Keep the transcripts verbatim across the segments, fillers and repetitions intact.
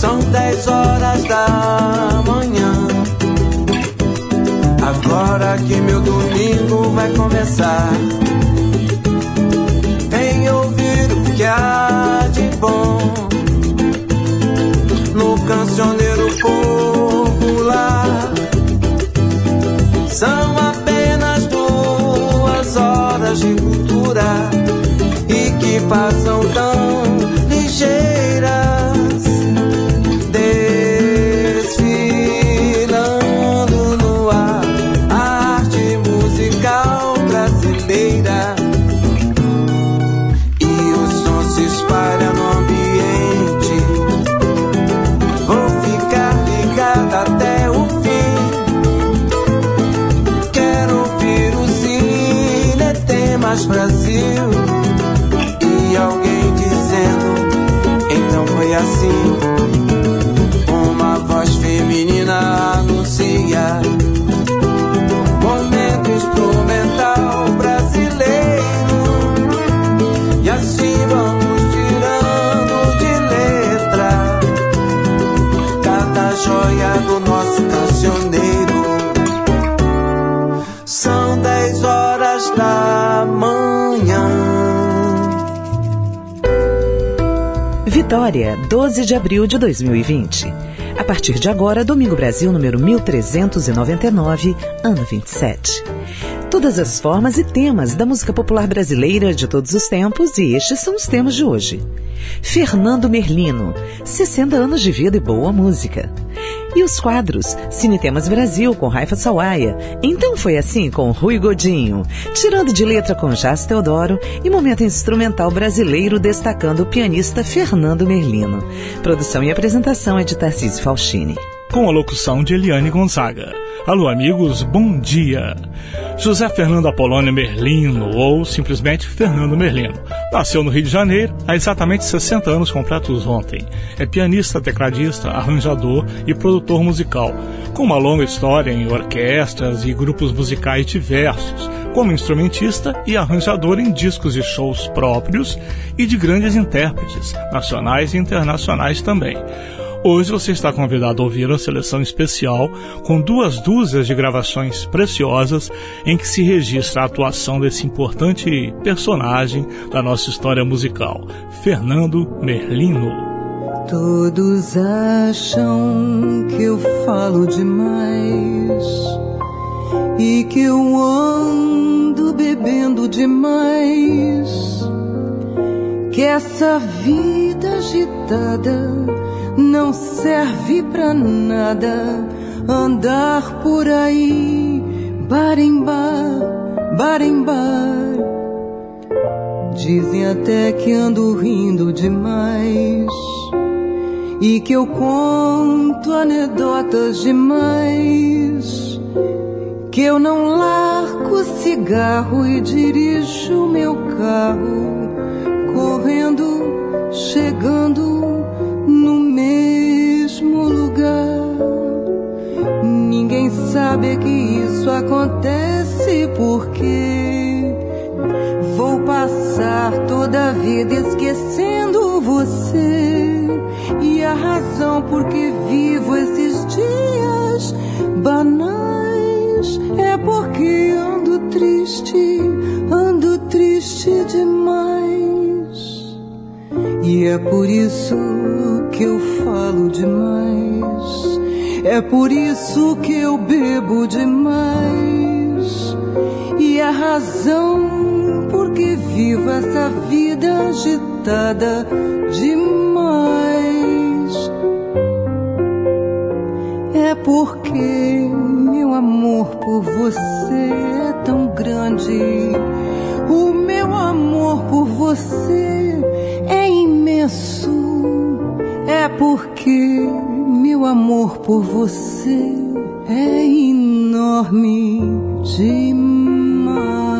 São dez horas da manhã. Agora que meu domingo vai começar, vem ouvir o que há de bom no cancioneiro popular. São apenas duas horas de cultura e que passam tão ligeiras, desfilando no ar a arte musical brasileira. E o som se espalha no ambiente. Vou ficar ligado até o fim. Quero ouvir o Cine Tem Mais Brasil. E alguém dizendo, então foi assim. Uma voz feminina anuncia momento instrumental brasileiro. E assim vamos tirando de letra cada joia do nosso cancioneiro. São dez horas da manhã. Vitória, doze de abril de dois mil e vinte. A partir de agora, Domingo Brasil número mil trezentos e noventa e nove, ano vinte e sete. Todas as formas e temas da música popular brasileira de todos os tempos, e estes são os temas de hoje. Fernando Merlino, sessenta anos de vida e boa música. E os quadros Cine Temas Brasil com Raifa Sawaia, Então Foi Assim com Rui Godinho, Tirando de Letra com Jás Teodoro e Momento Instrumental Brasileiro destacando o pianista Fernando Merlino. Produção e apresentação é de Tarcísio Falchini. Com a locução de Eliane Gonzaga. Alô amigos, bom dia! José Fernando Apolônio Merlino, ou simplesmente Fernando Merlino, nasceu no Rio de Janeiro há exatamente sessenta anos completos ontem. É pianista, tecladista, arranjador e produtor musical, com uma longa história em orquestras e grupos musicais diversos, como instrumentista e arranjador em discos e shows próprios e de grandes intérpretes, nacionais e internacionais também. Hoje você está convidado a ouvir a seleção especial com duas dúzias de gravações preciosas em que se registra a atuação desse importante personagem da nossa história musical, Fernando Merlino. Todos acham que eu falo demais e que eu ando bebendo demais, que essa vida agitada não serve pra nada, andar por aí, bar em bar, bar em bar. Dizem até que ando rindo demais e que eu conto anedotas demais, que eu não largo cigarro e dirijo meu carro, correndo, chegando no mesmo lugar. Ninguém sabe que isso acontece porque vou passar toda a vida esquecendo você. E a razão por que vivo esses dias banais é porque ando triste, ando triste demais. E é por isso que eu falo demais, é por isso que eu bebo demais. E a razão por que vivo essa vida agitada demais é porque meu amor por você é tão grande. O meu amor por você é imenso. É porque meu amor por você é enorme demais.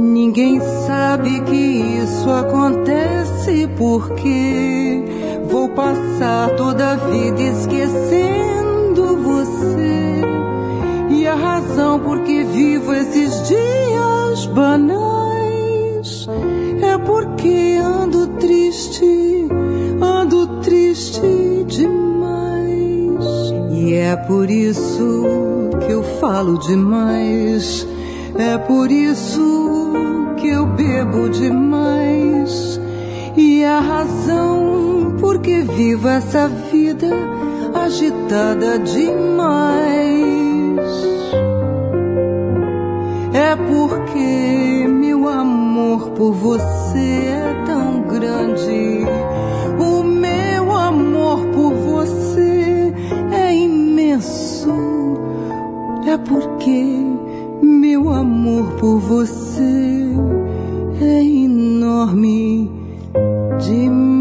Ninguém sabe que isso acontece porque vou passar toda a vida esquecendo você. E a razão por que vivo esses dias banais é porque ando triste, ando triste demais. E é por isso que eu falo demais, é por isso que eu bebo demais. E a razão por que vivo essa vida agitada demais é porque meu amor por você é tão grande. O meu amor por você é imenso. É porque meu amor por você é enorme demais.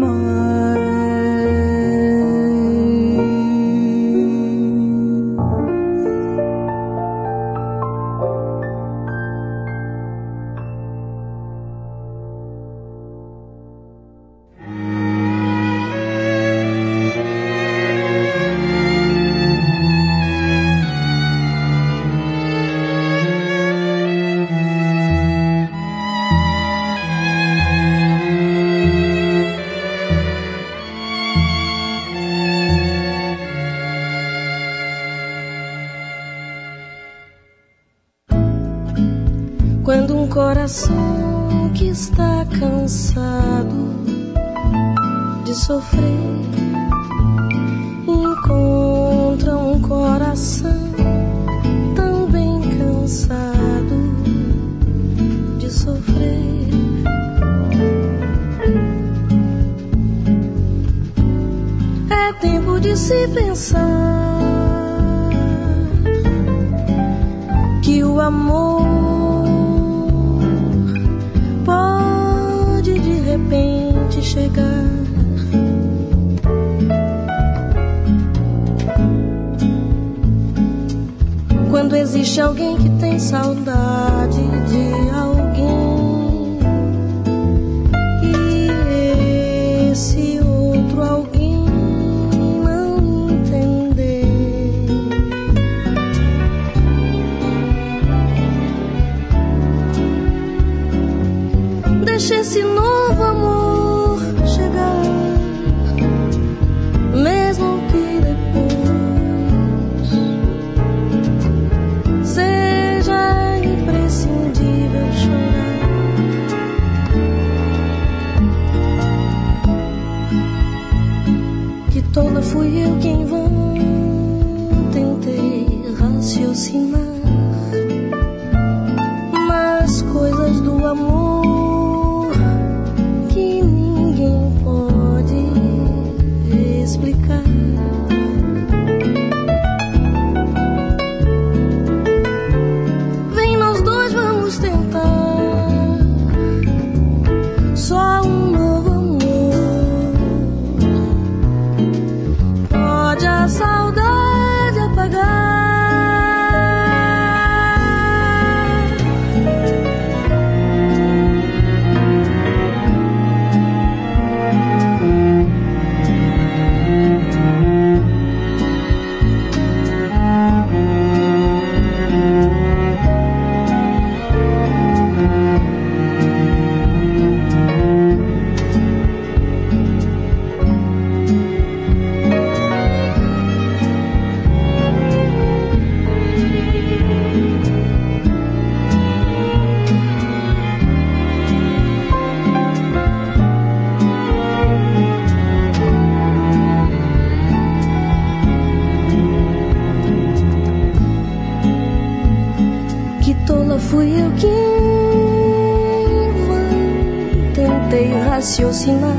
Quando um coração que está cansado de sofrer encontra um coração também cansado de sofrer, é tempo de se pensar que o amor pode de repente chegar. Quando existe alguém que tem saudade de alguém e esse outro alguém não entender, deixa esse novo amor chegar, mesmo que depois seja imprescindível chorar. Que tola fui eu que em vão tentei raciocinar nas coisas do amor que ninguém pode explicar. Vem, nós dois vamos tentar só um novo amor. Pode a saudade apagar. Que tola fui eu que em vão tentei raciocinar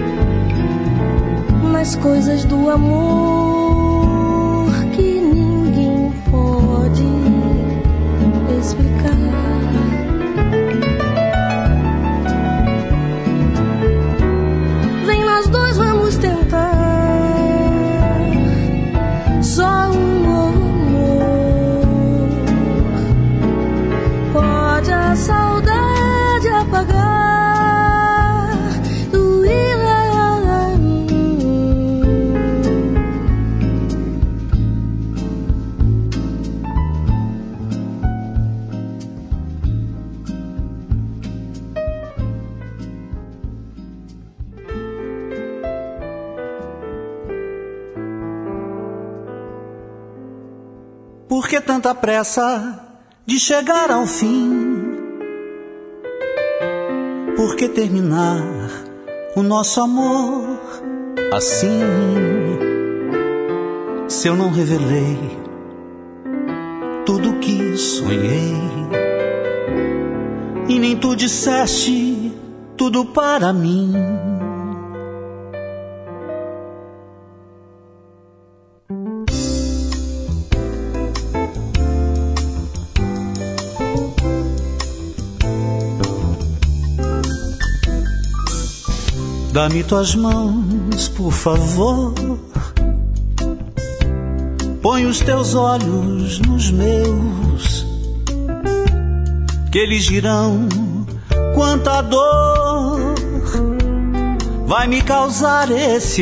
nas coisas do amor que ninguém pode explicar. Vem, nós dois vamos tentar só um novo amor. Pode a saudade apagar. Hum, Por que tanta pressa de chegar ao fim? Por que terminar o nosso amor assim? Se eu não revelei tudo que sonhei, e nem tu disseste tudo para mim. Dá-me tuas mãos, por favor. Põe os teus olhos nos meus, que eles dirão quanta dor vai me causar esse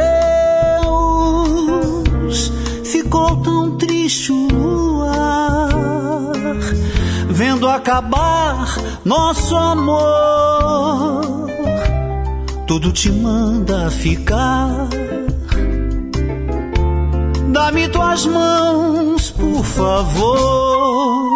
adeus. Ficou tão triste o luar, vendo acabar nosso amor. Tudo te manda ficar. Dá-me tuas mãos, por favor.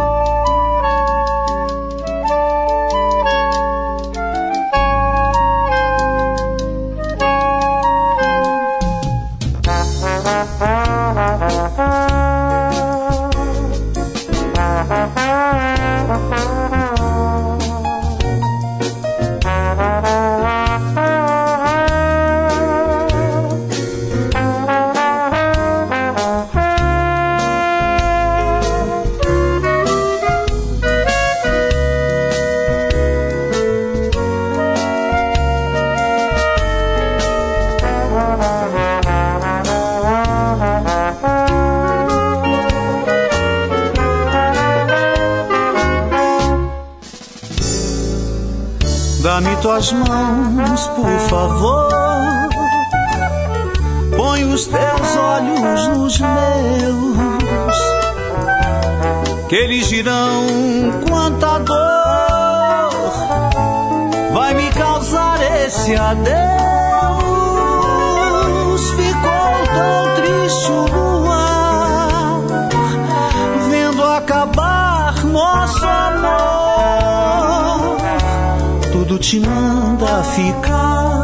Dá-me tuas mãos, por favor. Põe os teus olhos nos meus, que eles dirão quanta dor vai me causar esse adeus. Ficou tão triste o luar, vendo acabar nosso amor. Tudo te manda ficar.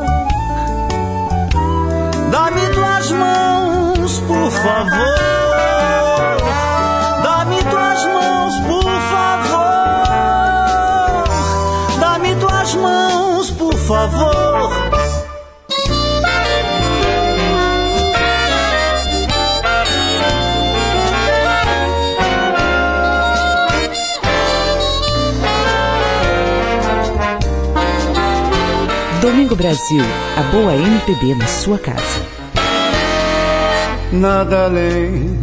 Dá-me tuas mãos, por favor. Dá-me tuas mãos, por favor. Dá-me tuas mãos, por favor. Domingo Brasil, a boa M P B na sua casa. Nada além,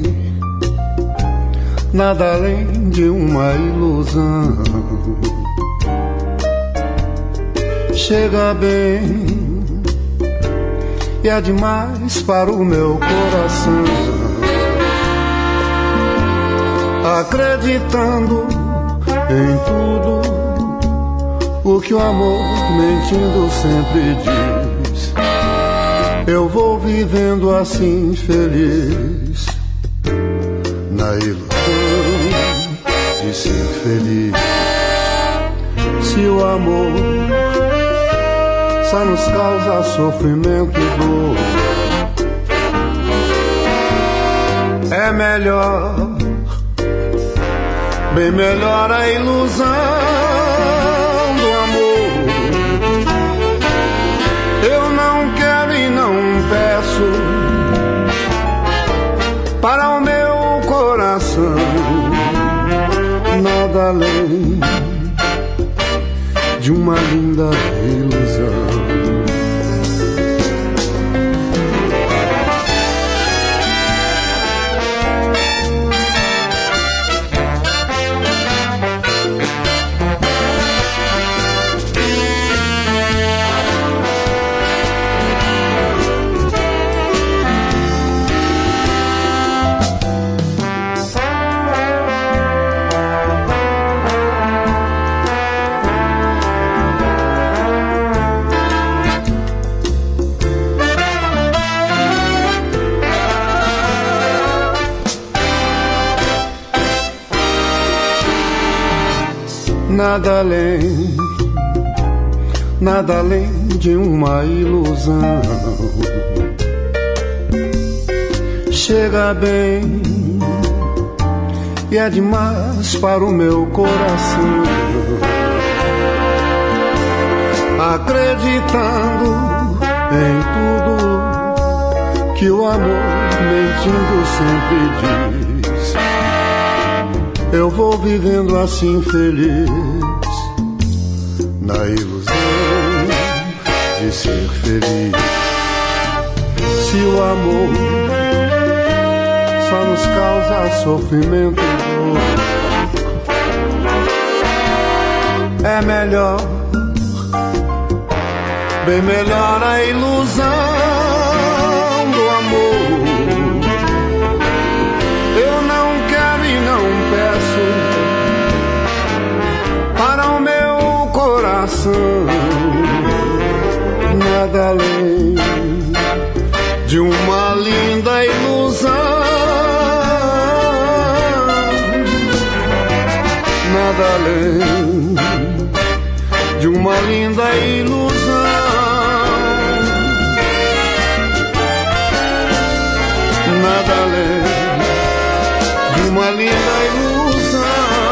nada além de uma ilusão. Chega bem e é demais para o meu coração. Acreditando em tudo o que o amor mentindo sempre diz, eu vou vivendo assim feliz, na ilusão de ser feliz. Se o amor só nos causa sofrimento e dor, é melhor, bem melhor a ilusão. Eu não quero e não peço para o meu coração nada além de uma linda ilusão. nada além, nada além de uma ilusão. Chega bem e é demais para o meu coração, acreditando em tudo que o amor mentindo sempre diz. Eu vou vivendo assim feliz, na ilusão de ser feliz. Se o amor só nos causa sofrimento e dor, é melhor, bem melhor a ilusão do amor. Eu não quero e não peço para o meu coração nada além de uma linda ilusão, nada além de uma linda ilusão, nada além de uma linda ilusão,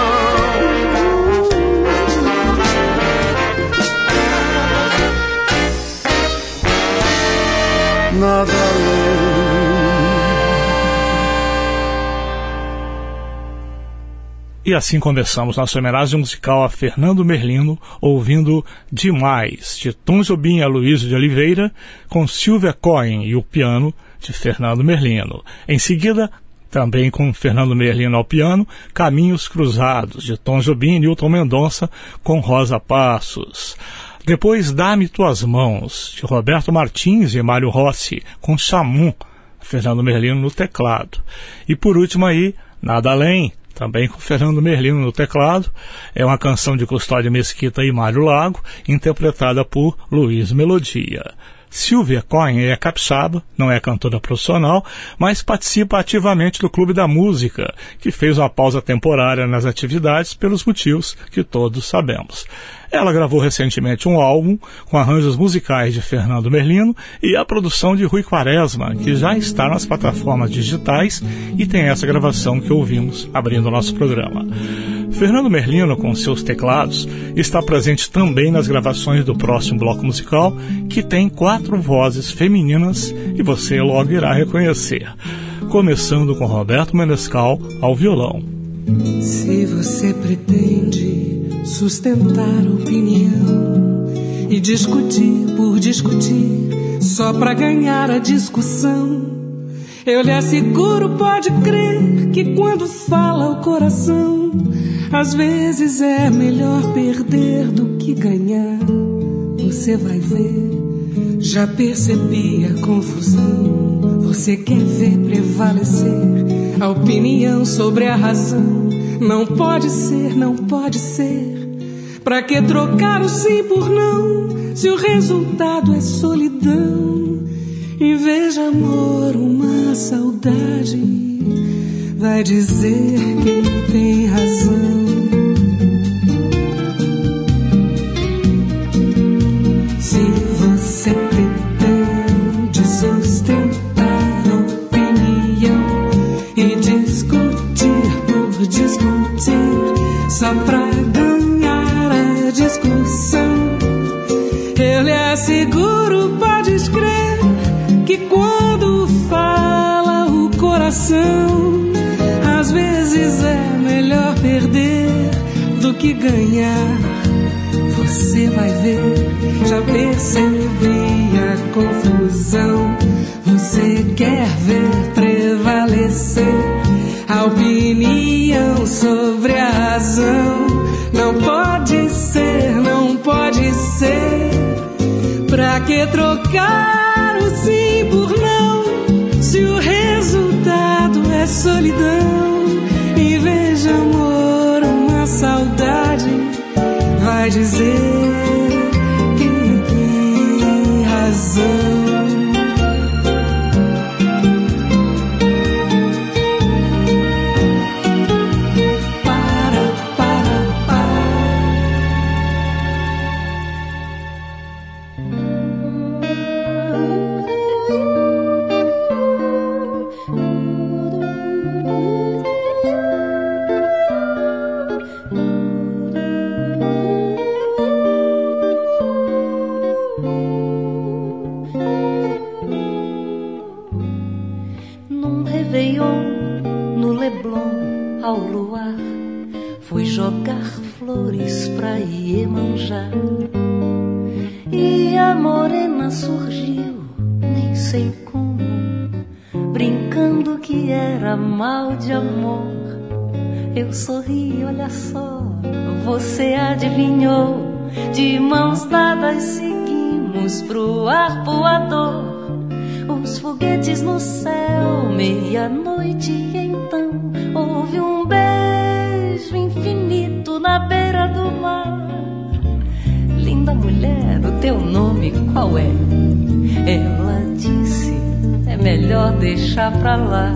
nada além. E assim começamos nossa homenagem musical a Fernando Merlino, ouvindo Demais, de Tom Jobim e Aloysio de Oliveira, com Silvia Cohen e o piano de Fernando Merlino. Em seguida, também com Fernando Merlino ao piano, Caminhos Cruzados, de Tom Jobim e Nilton Mendonça, com Rosa Passos. Depois, Dá-me Tuas Mãos, de Roberto Martins e Mário Rossi, com Chamum, Fernando Merlino no teclado. E por último aí, Nada Além, também com Fernando Merlino no teclado. É uma canção de Custódio Mesquita e Mário Lago, interpretada por Luiz Melodia. Silvia Cohen é capixaba, não é cantora profissional, mas participa ativamente do Clube da Música, que fez uma pausa temporária nas atividades pelos motivos que todos sabemos. Ela gravou recentemente um álbum com arranjos musicais de Fernando Merlino e a produção de Rui Quaresma, que já está nas plataformas digitais e tem essa gravação que ouvimos abrindo o nosso programa. Fernando Merlino, com seus teclados, está presente também nas gravações do próximo bloco musical, que tem quatro vozes femininas e você logo irá reconhecer. Começando com Roberto Menescal ao violão. Se você pretende sustentar opinião e discutir por discutir só pra ganhar a discussão, eu lhe asseguro, pode crer, que quando fala o coração, às vezes é melhor perder do que ganhar. Você vai ver, já percebi a confusão. Você quer ver prevalecer a opinião sobre a razão. Não pode ser, não pode ser. Pra que trocar o sim por não, se o resultado é solidão? E veja, amor, uma saudade vai dizer quem tem razão. Se você pretende sustentar opinião e discutir por discutir só pra ganhar a discussão, eu lhe asseguro, pode crer, que quando fala o coração, às vezes é melhor perder do que ganhar. Você vai ver, já percebi a confusão. Você quer ver prevalecer a opinião sobre a razão. Não pode ser, não pode ser. Pra que trocar o sim por não, se o resultado é solidão? E veja, amor, uma saudade vai dizer quem tem razão. Para, para, para. Réveillon no Leblon ao luar, fui jogar flores pra Iemanjá. E a morena surgiu, nem sei como, brincando que era mal de amor. Eu sorri, olha só, você adivinhou. De mãos dadas seguimos pro arpoador. Os foguetes no céu, meia-noite então houve um beijo infinito na beira do mar. Linda mulher, o teu nome qual é? Ela disse, é melhor deixar pra lá.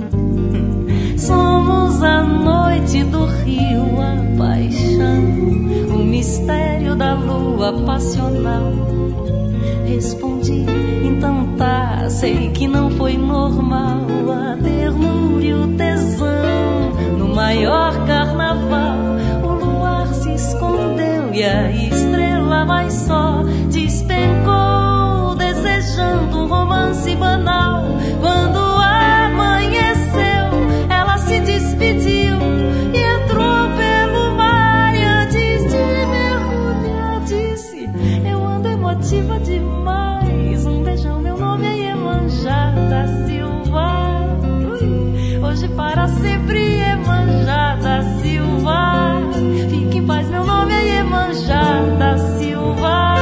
Somos a noite do rio, a paixão, o mistério da lua passional. Respondi, então tá, sei que não foi normal. A ternura e o tesão no maior carnaval. O luar se escondeu e a estrela mais só despencou, desejando um romance banal. Quando amanheceu, ela se despediu e entrou pelo mar. E antes de mergulhar disse, eu ando emotiva demais. Um beijão, meu nome é Iemanjá da Silva. Ui, hoje para sempre Iemanjá da Silva. Fique em paz, meu nome é Iemanjá da Silva.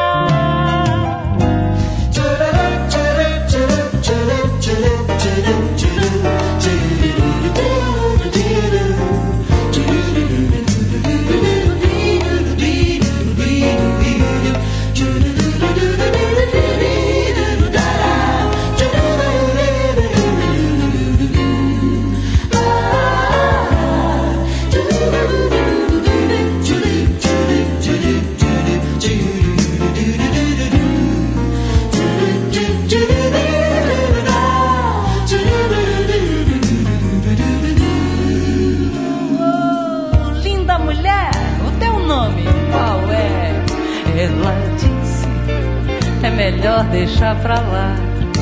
Melhor deixar pra lá.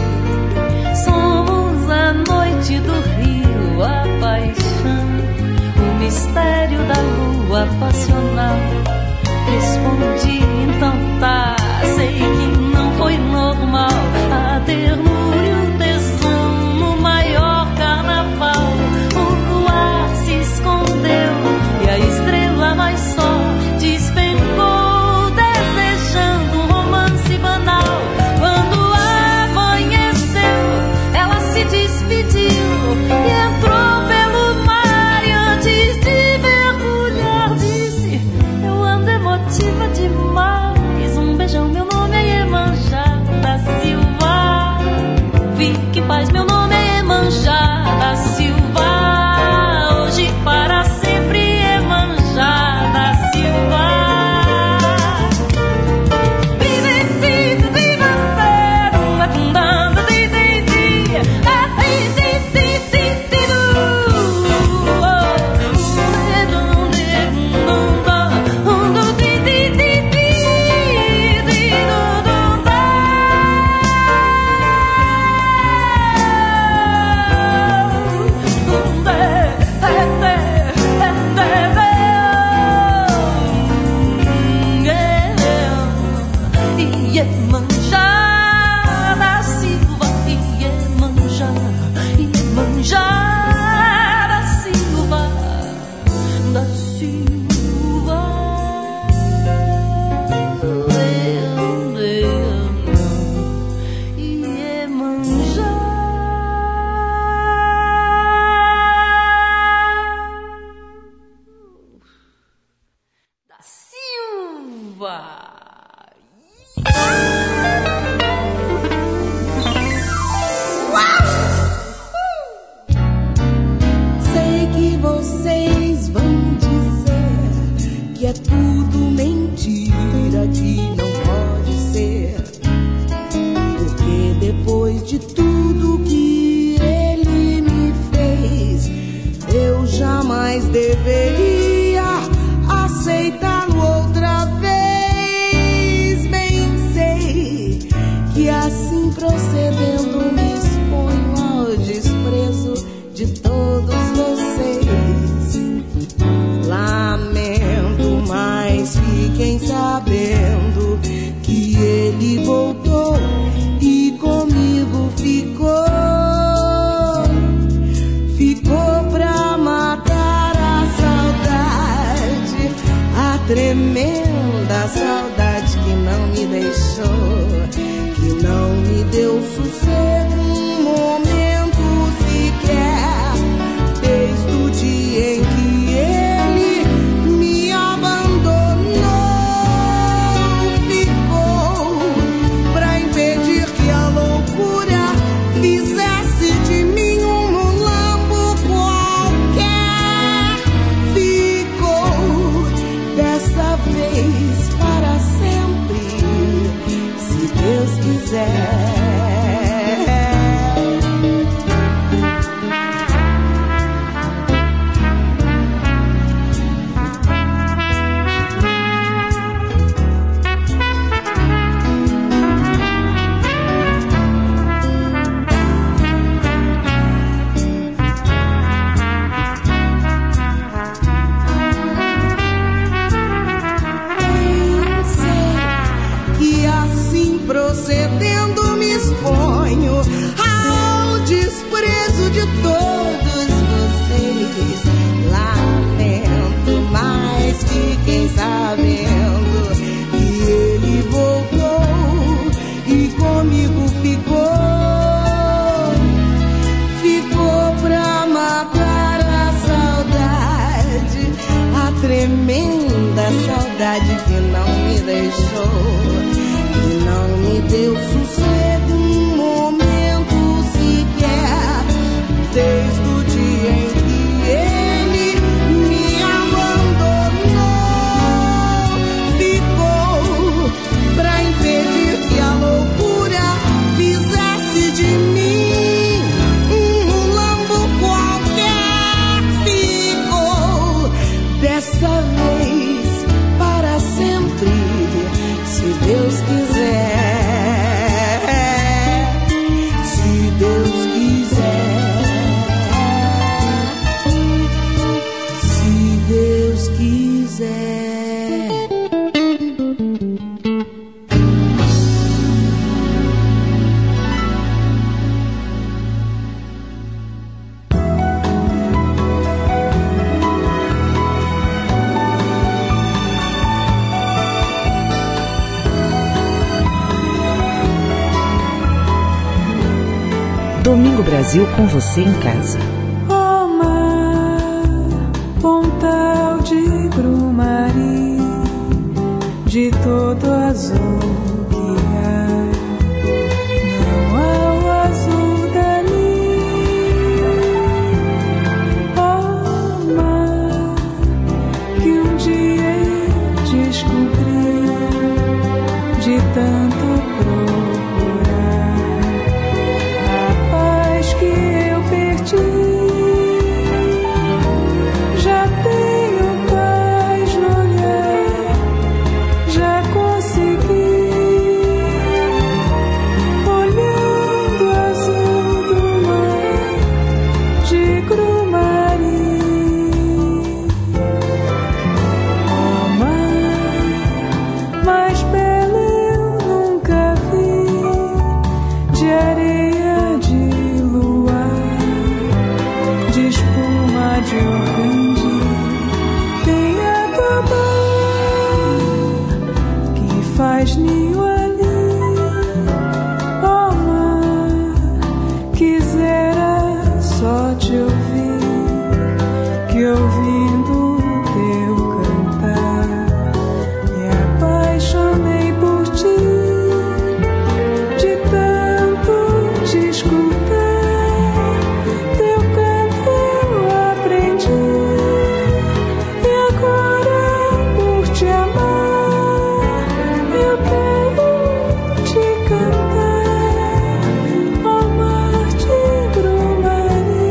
Somos a noite do rio, a paixão, o mistério da lua passional. Respondi, então tá, sei que não foi normal. A ternura e o tesão no maior carnaval. O luar se escondeu e a estrela mais só despencou, desejando um romance banal. Quando amanheceu, ela se despediu e entrou pelo mar. E antes de mergulhar disse, eu ando emotiva demais. Um beijão, meu nome é Iemanjá da Silva. Fique em paz, meu nome é Iemanjá da Silva. Hoje para sempre Iemanjá da Silva. sossego um momento sequer, desde o dia em que ele me abandonou. Ficou pra impedir que a loucura fizesse de mim um mulambo qualquer. Ficou dessa vez para sempre, se Deus quiser. Procedendo me exponho ao desprezo de todos vocês. Lamento, mas fiquem sabendo que ele voltou e comigo ficou. Ficou pra matar a saudade, a tremenda saudade que não me deixou, não me deu sossego um momento sequer, desde o dia em que ele me abandonou. Ficou pra impedir que a loucura fizesse de mim um mulambo qualquer. Ficou dessa vez para sempre, se Deus quiser, se Deus quiser, se Deus quiser. Domingo Brasil com você em casa. Oh mar, pontal de Grumari, de todo azul que há, não há o azul dali. Oh mar, que um dia eu descobri, de tanto procurar, que eu perdi. Já tenho paz no olhar, já consegui, olhando o azul do mar de Grumari. Oh mar, mais belo eu nunca vi, de areia, de espuma, de organdi, tem água boa que faz ninho ali. Oh mar, quisera só te ouvir, que ouvindo teu cantar me apaixonei por ti, de tanto te escutar. Teu canto eu aprendi, e agora por te amar eu devo te cantar. Oh mar de Grumari.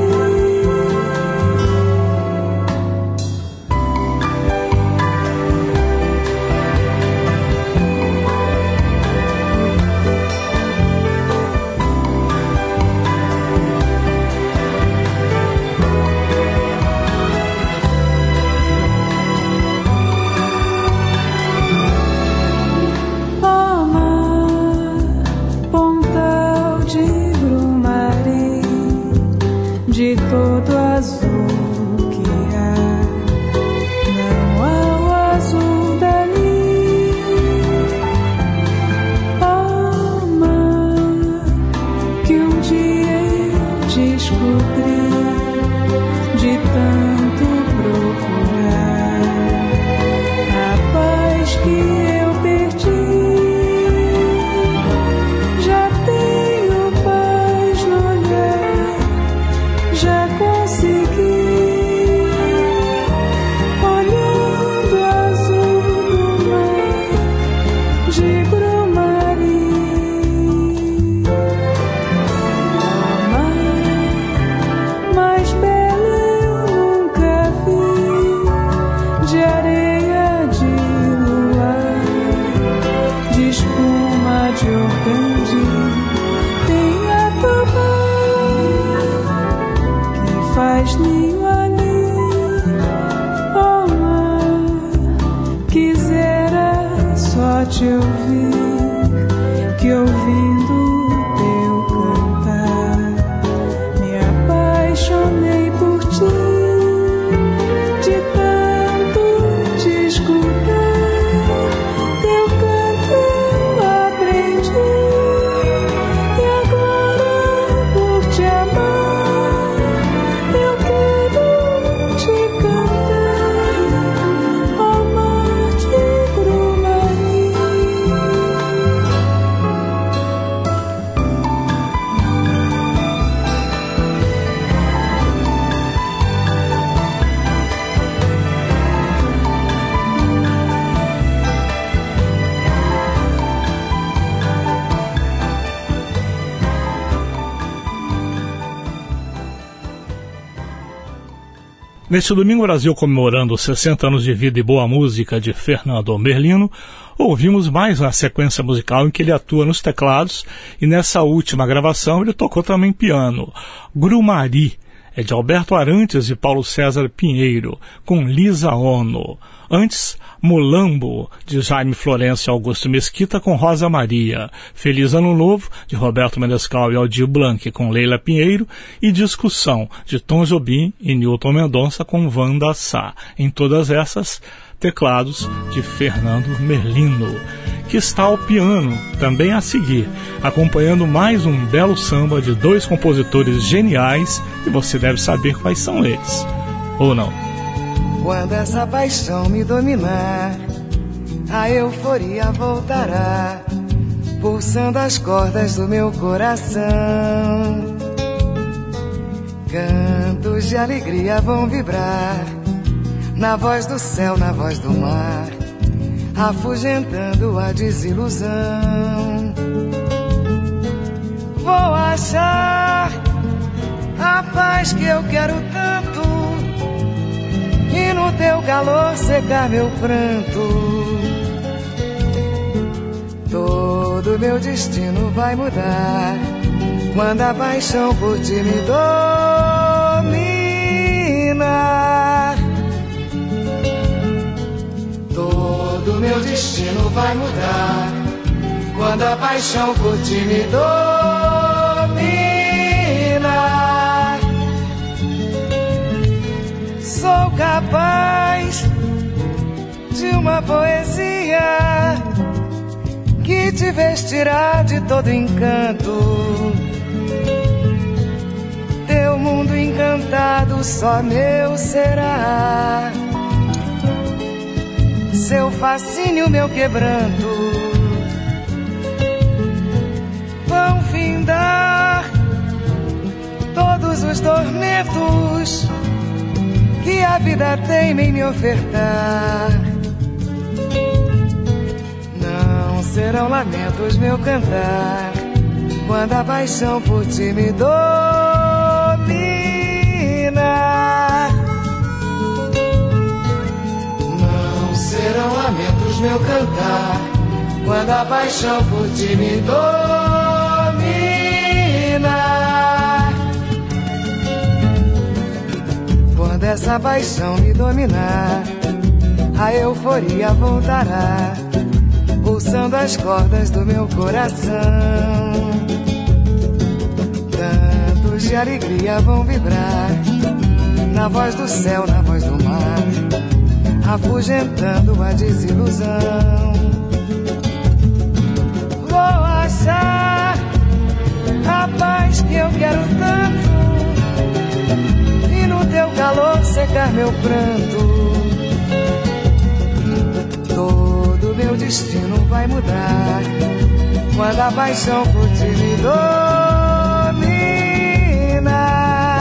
Oh mar, pontal de Grumari, de todo azul que há, não há o azul dali. Oh mar, descobri de tanto procurar a paz que eu perdi. Já tenho paz no olhar, já consegui. Olhando o azul do mar de Grumari, o mar mais belo eu nunca vi, de areia, de luar, de espuma, de organdi. Tem a Tubá que faz ninho ali. Oh mar, quisera só te ouvir, que ouvindo teu cantar me apaixonei por ti, de tanto te escutar. Teu canto eu aprendi, e agora por te amar eu quero te cantar. Oh mar de Grumari. Neste Domingo Brasil, comemorando os sessenta anos de vida e boa música de Fernando Merlino, ouvimos mais uma sequência musical em que ele atua nos teclados, e nessa última gravação ele tocou também piano. Grumari é de Alberto Arantes e Paulo César Pinheiro, com Lisa Ono. Antes, Mulambo, de Jaime Florencio e Augusto Mesquita, com Rosa Maria. Feliz Ano Novo, de Roberto Menescal e Aldir Blanc, com Leila Pinheiro. E Discussão, de Tom Jobim e Newton Mendonça, com Wanda Sá. Em todas essas, teclados de Fernando Merlino, que está ao piano também a seguir, acompanhando mais um belo samba de dois compositores geniais, e você deve saber quais são eles, ou não? Quando essa paixão me dominar, a euforia voltará, pulsando as cordas do meu coração. Cantos de alegria vão vibrar, na voz do céu, na voz do mar, afugentando a desilusão. Vou achar a paz que eu quero tanto, e no teu calor secar meu pranto. Todo meu destino vai mudar quando a paixão por ti me dominar. Todo meu destino vai mudar quando a paixão por ti me dominar. Sou capaz de uma poesia que te vestirá de todo encanto. Teu mundo encantado só meu será, seu fascínio meu quebranto. Vão findar todos os tormentos que a vida teima em me ofertar. Não serão lamentos meu cantar quando a paixão por ti me dominar. Não serão lamentos meu cantar quando a paixão por ti me dominar. Quando essa paixão me dominar, a euforia voltará, pulsando as cordas do meu coração. Cantos de alegria vão vibrar, na voz do céu, na voz do mar, afugentando a desilusão. Vou achar a paz que eu quero tanto, secar meu pranto. Todo meu destino vai mudar quando a paixão por ti me dominar.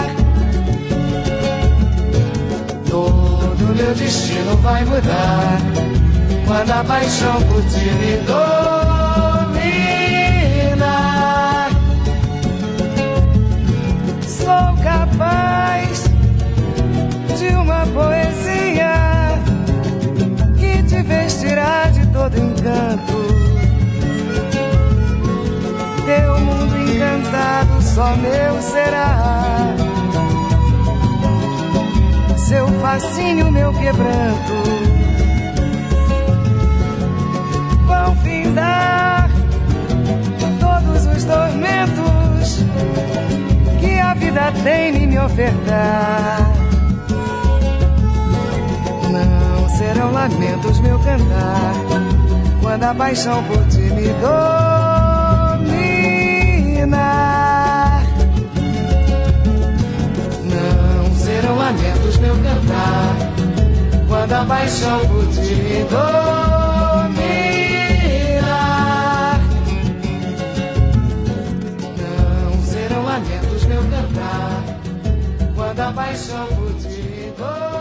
Todo meu destino vai mudar quando a paixão por ti me dominar. Sou capaz de uma poesia que te vestirá de todo encanto. Teu mundo encantado só meu será, seu fascínio meu quebranto. Vão findar todos os tormentos que a vida tem em me ofertar. Não serão lamentos meu cantar quando a paixão por ti me dominar. Não serão lamentos meu cantar quando a paixão por ti me dominar. Não serão lamentos meu cantar quando a paixão por ti me dominar.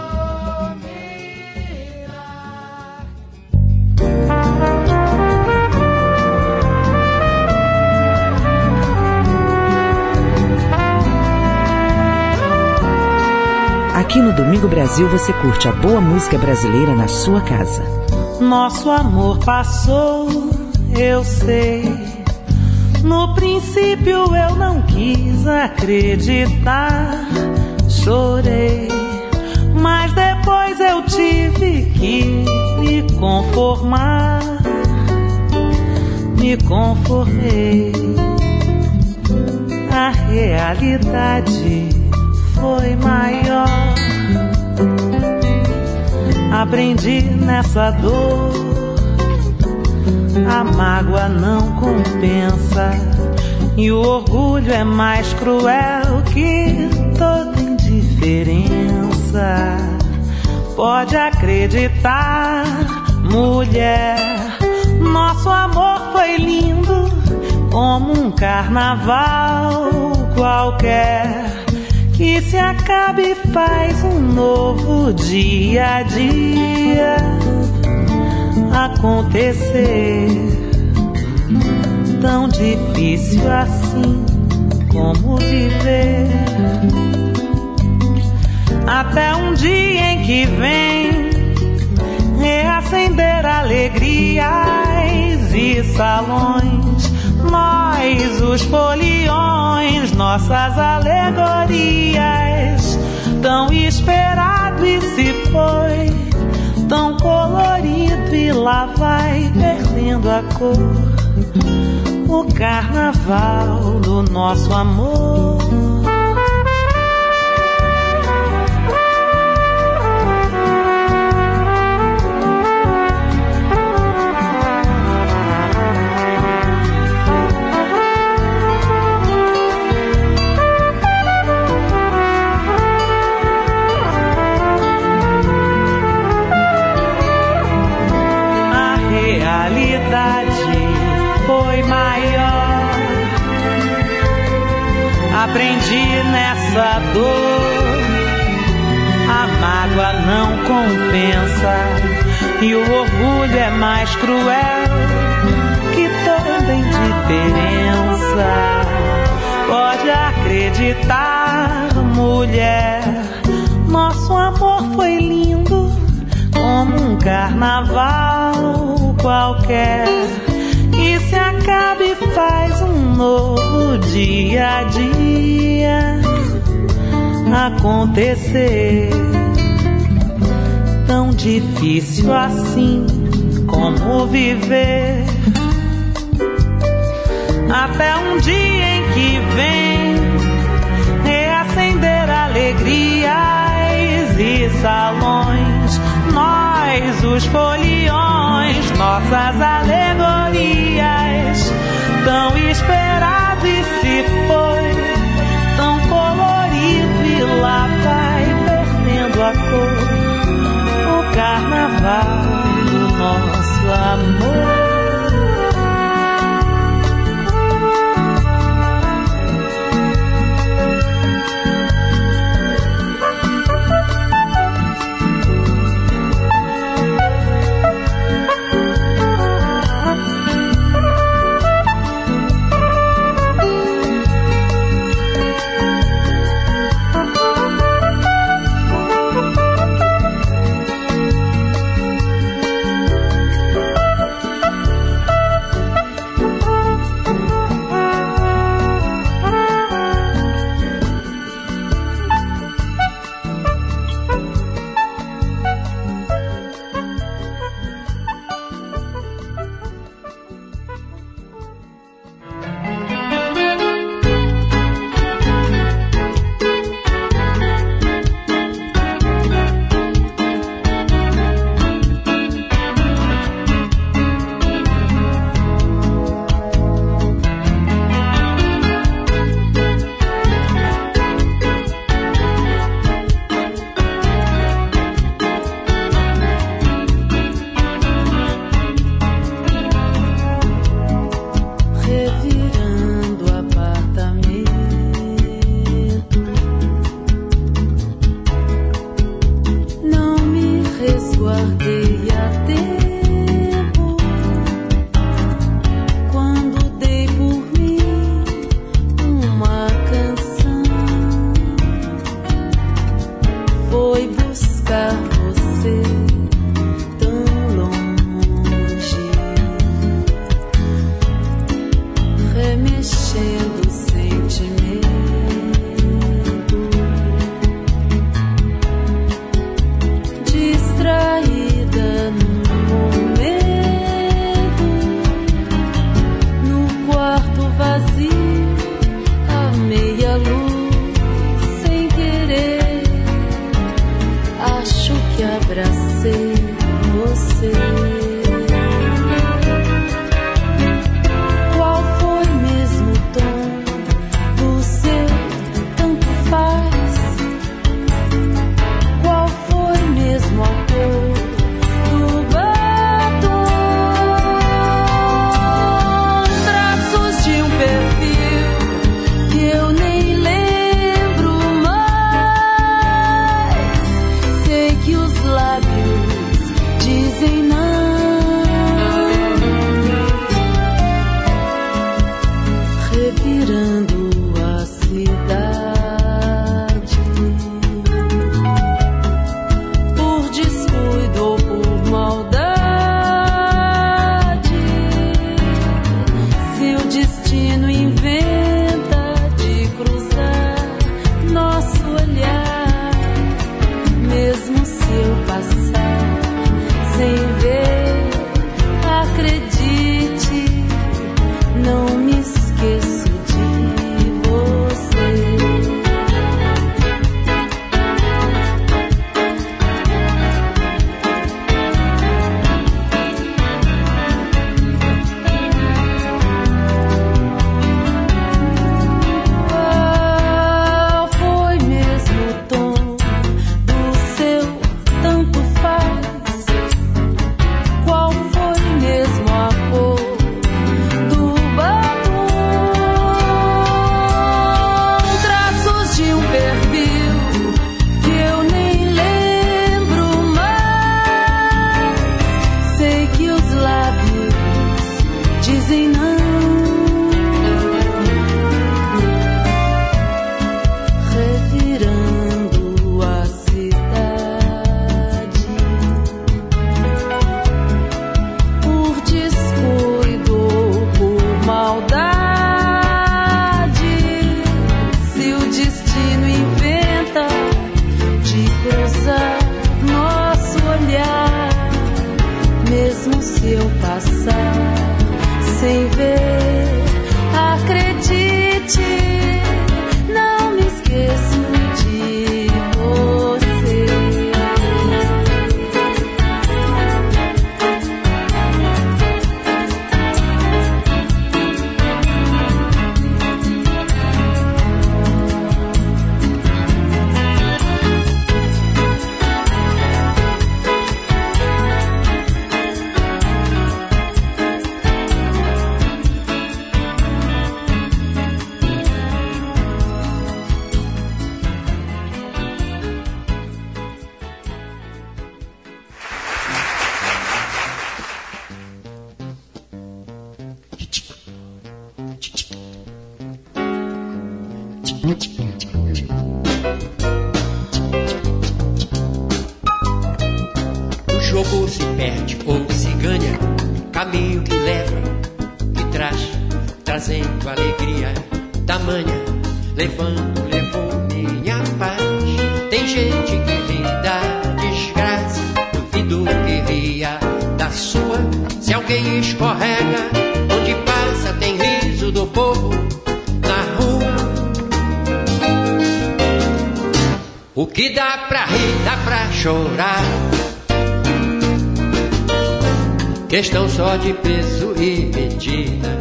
Aqui no Domingo Brasil você curte a boa música brasileira na sua casa. Nosso amor passou, eu sei. No princípio eu não quis acreditar, chorei. Mas depois eu tive que me conformar, me conformei. A realidade foi maior. Aprendi nessa dor, a mágoa não compensa e o orgulho é mais cruel que toda indiferença. Pode acreditar, mulher, nosso amor foi lindo como um carnaval qualquer, que se acabe e faz um novo dia a dia acontecer. Tão difícil assim como viver, até um dia em que vem reacender alegrias e salões. Nós, os foliões, nossas alegorias, tão esperado e se foi, tão colorido e lá vai perdendo a cor, o carnaval do nosso amor. Foi maior. Aprendi nessa dor, a mágoa não compensa e o orgulho é mais cruel que toda indiferença. Pode acreditar, mulher, nosso amor foi lindo como um carnaval qualquer, e se acaba e faz um novo dia a dia acontecer. Tão difícil assim como viver, até um dia em que vem reacender alegrias e salões. Nós, os foliões, nossas alegorias, tão esperado e se foi, tão colorido e lá vai perdendo a o destino inventa de cruzar nosso olhar, mesmo se eu passar sem ver, acredite, não me esqueço de você. O jogo se perde ou se ganha, caminho que leva, que traz, trazendo alegria tamanha, levando, levou minha paz. Tem gente que ri da desgraça, duvido que ria da sua. Se alguém escorrega, onde passa tem riso do povo na rua. O que dá pra rir, dá pra chorar, questão só de peso e medida,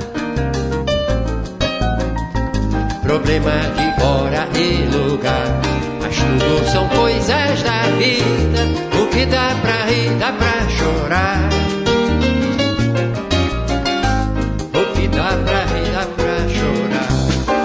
problema de hora e lugar, mas tudo são coisas da vida. O que dá pra rir, dá pra chorar, o que dá pra rir, dá pra chorar.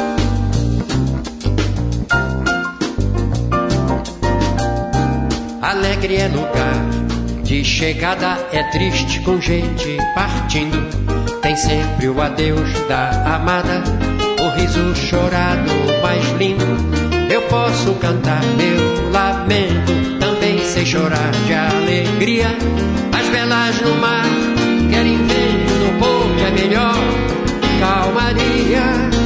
Alegre é lugar de chegada, é triste com gente partindo. Tem sempre o adeus da amada, o riso chorado mais lindo. Eu posso cantar meu lamento, também sei chorar de alegria. As velas no mar querem vento, no povo é melhor calmaria.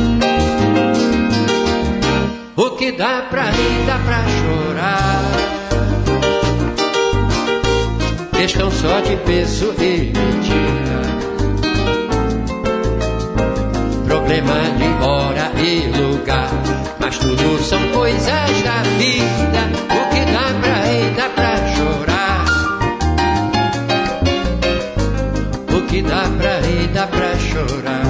O que dá pra rir, dá pra chorar, questão só de peso e medida, problema de hora e lugar, mas tudo são coisas da vida. O que dá pra rir, dá pra chorar, o que dá pra rir, dá pra chorar.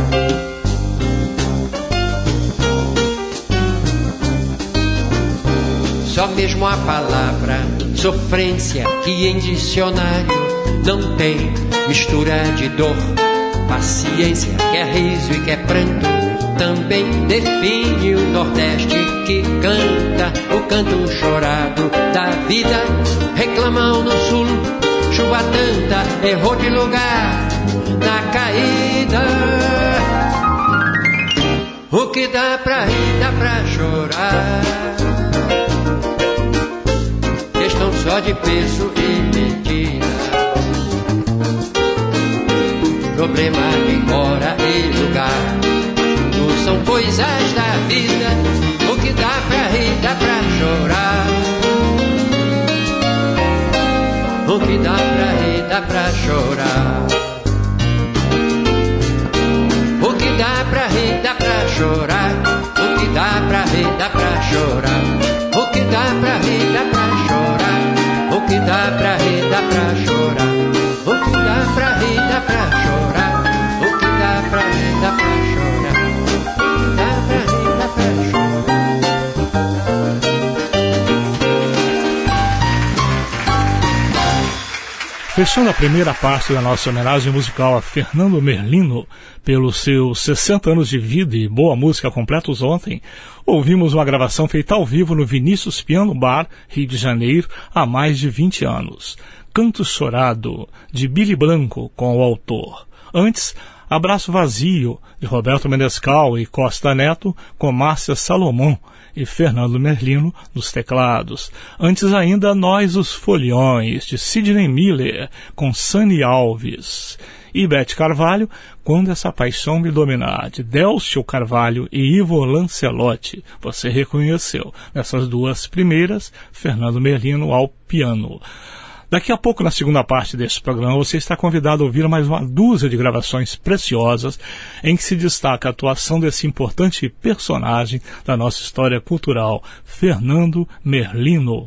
Só mesmo a palavra sofrência, que em dicionário não tem mistura de dor, paciência, que é riso e que é pranto, também define o Nordeste que canta o canto chorado da vida. Reclamam no Sul, chuva tanta, errou de lugar na caída. O que dá pra rir, dá pra chorar, questão só de peso e medida, problema de hora e lugar, tudo são coisas da vida. O que dá pra rir, dá pra chorar, o que dá pra rir, dá pra chorar, o que dá pra rir, dá pra chorar, o que dá pra rir, dá pra chorar, o que dá pra rir, dá pra chorar, o que dá pra rir, dá pra chorar, o que dá pra rir, dá pra chorar, o que dá pra rir, dá pra chorar, o que dá pra rir, dá pra chorar. Fechando a primeira parte da nossa homenagem musical a Fernando Merlino, pelos seus sessenta anos de vida e boa música completos ontem, ouvimos uma gravação feita ao vivo no Vinícius Piano Bar, Rio de Janeiro, há mais de vinte anos. Canto Chorado, de Billy Blanco, com o autor. Antes, Abraço Vazio, de Roberto Menescal e Costa Neto, com Márcia Salomão, e Fernando Merlino nos teclados. Antes ainda, Nós os Foliões, de Sidney Miller, com Sani Alves. E Bete Carvalho, Quando Essa Paixão Me Dominar, de Délcio Carvalho e Ivo Lancelotti. Você reconheceu nessas duas primeiras, Fernando Merlino ao piano. Daqui a pouco, na segunda parte deste programa, você está convidado a ouvir mais uma dúzia de gravações preciosas em que se destaca a atuação desse importante personagem da nossa história cultural, Fernando Merlino.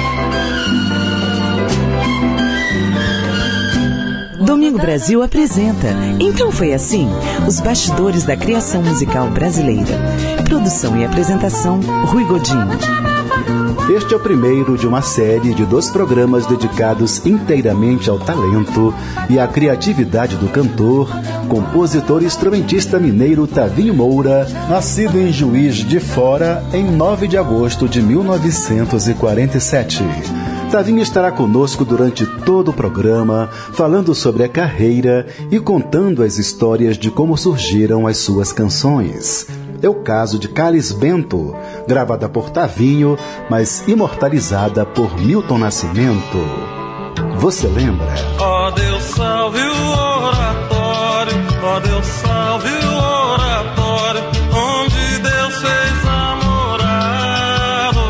Domingo Brasil apresenta Então Foi Assim, os bastidores da criação musical brasileira. Produção e apresentação, Rui Godinho. Este é o primeiro de uma série de dois programas dedicados inteiramente ao talento e à criatividade do cantor, compositor e instrumentista mineiro Tavinho Moura, nascido em Juiz de Fora em nove de agosto de mil novecentos e quarenta e sete. Tavinho estará conosco durante todo o programa, falando sobre a carreira e contando as histórias de como surgiram as suas canções. É o caso de Calis Bento, gravada por Tavinho, mas imortalizada por Milton Nascimento. Você lembra? Ó Deus salve o oratório, ó Deus salve o oratório, onde Deus fez a morada,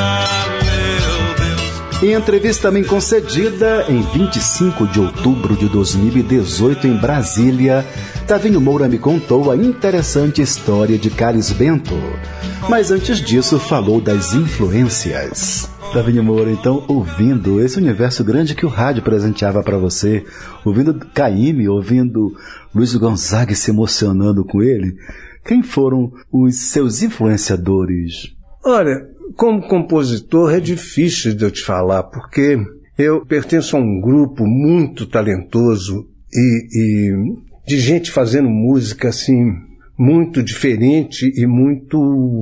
meu Deus. Em entrevista também concedida em vinte e cinco de outubro de dois mil e dezoito em Brasília, Tavinho Moura me contou a interessante história de Calis Bento. Mas antes disso, falou das influências. Tavinho Moura, então, ouvindo esse universo grande que o rádio presenteava para você, ouvindo Caymmi, ouvindo Luiz Gonzaga e se emocionando com ele, quem foram os seus influenciadores? Olha, como compositor é difícil de eu te falar, porque eu pertenço a um grupo muito talentoso e... e de gente fazendo música assim muito diferente e muito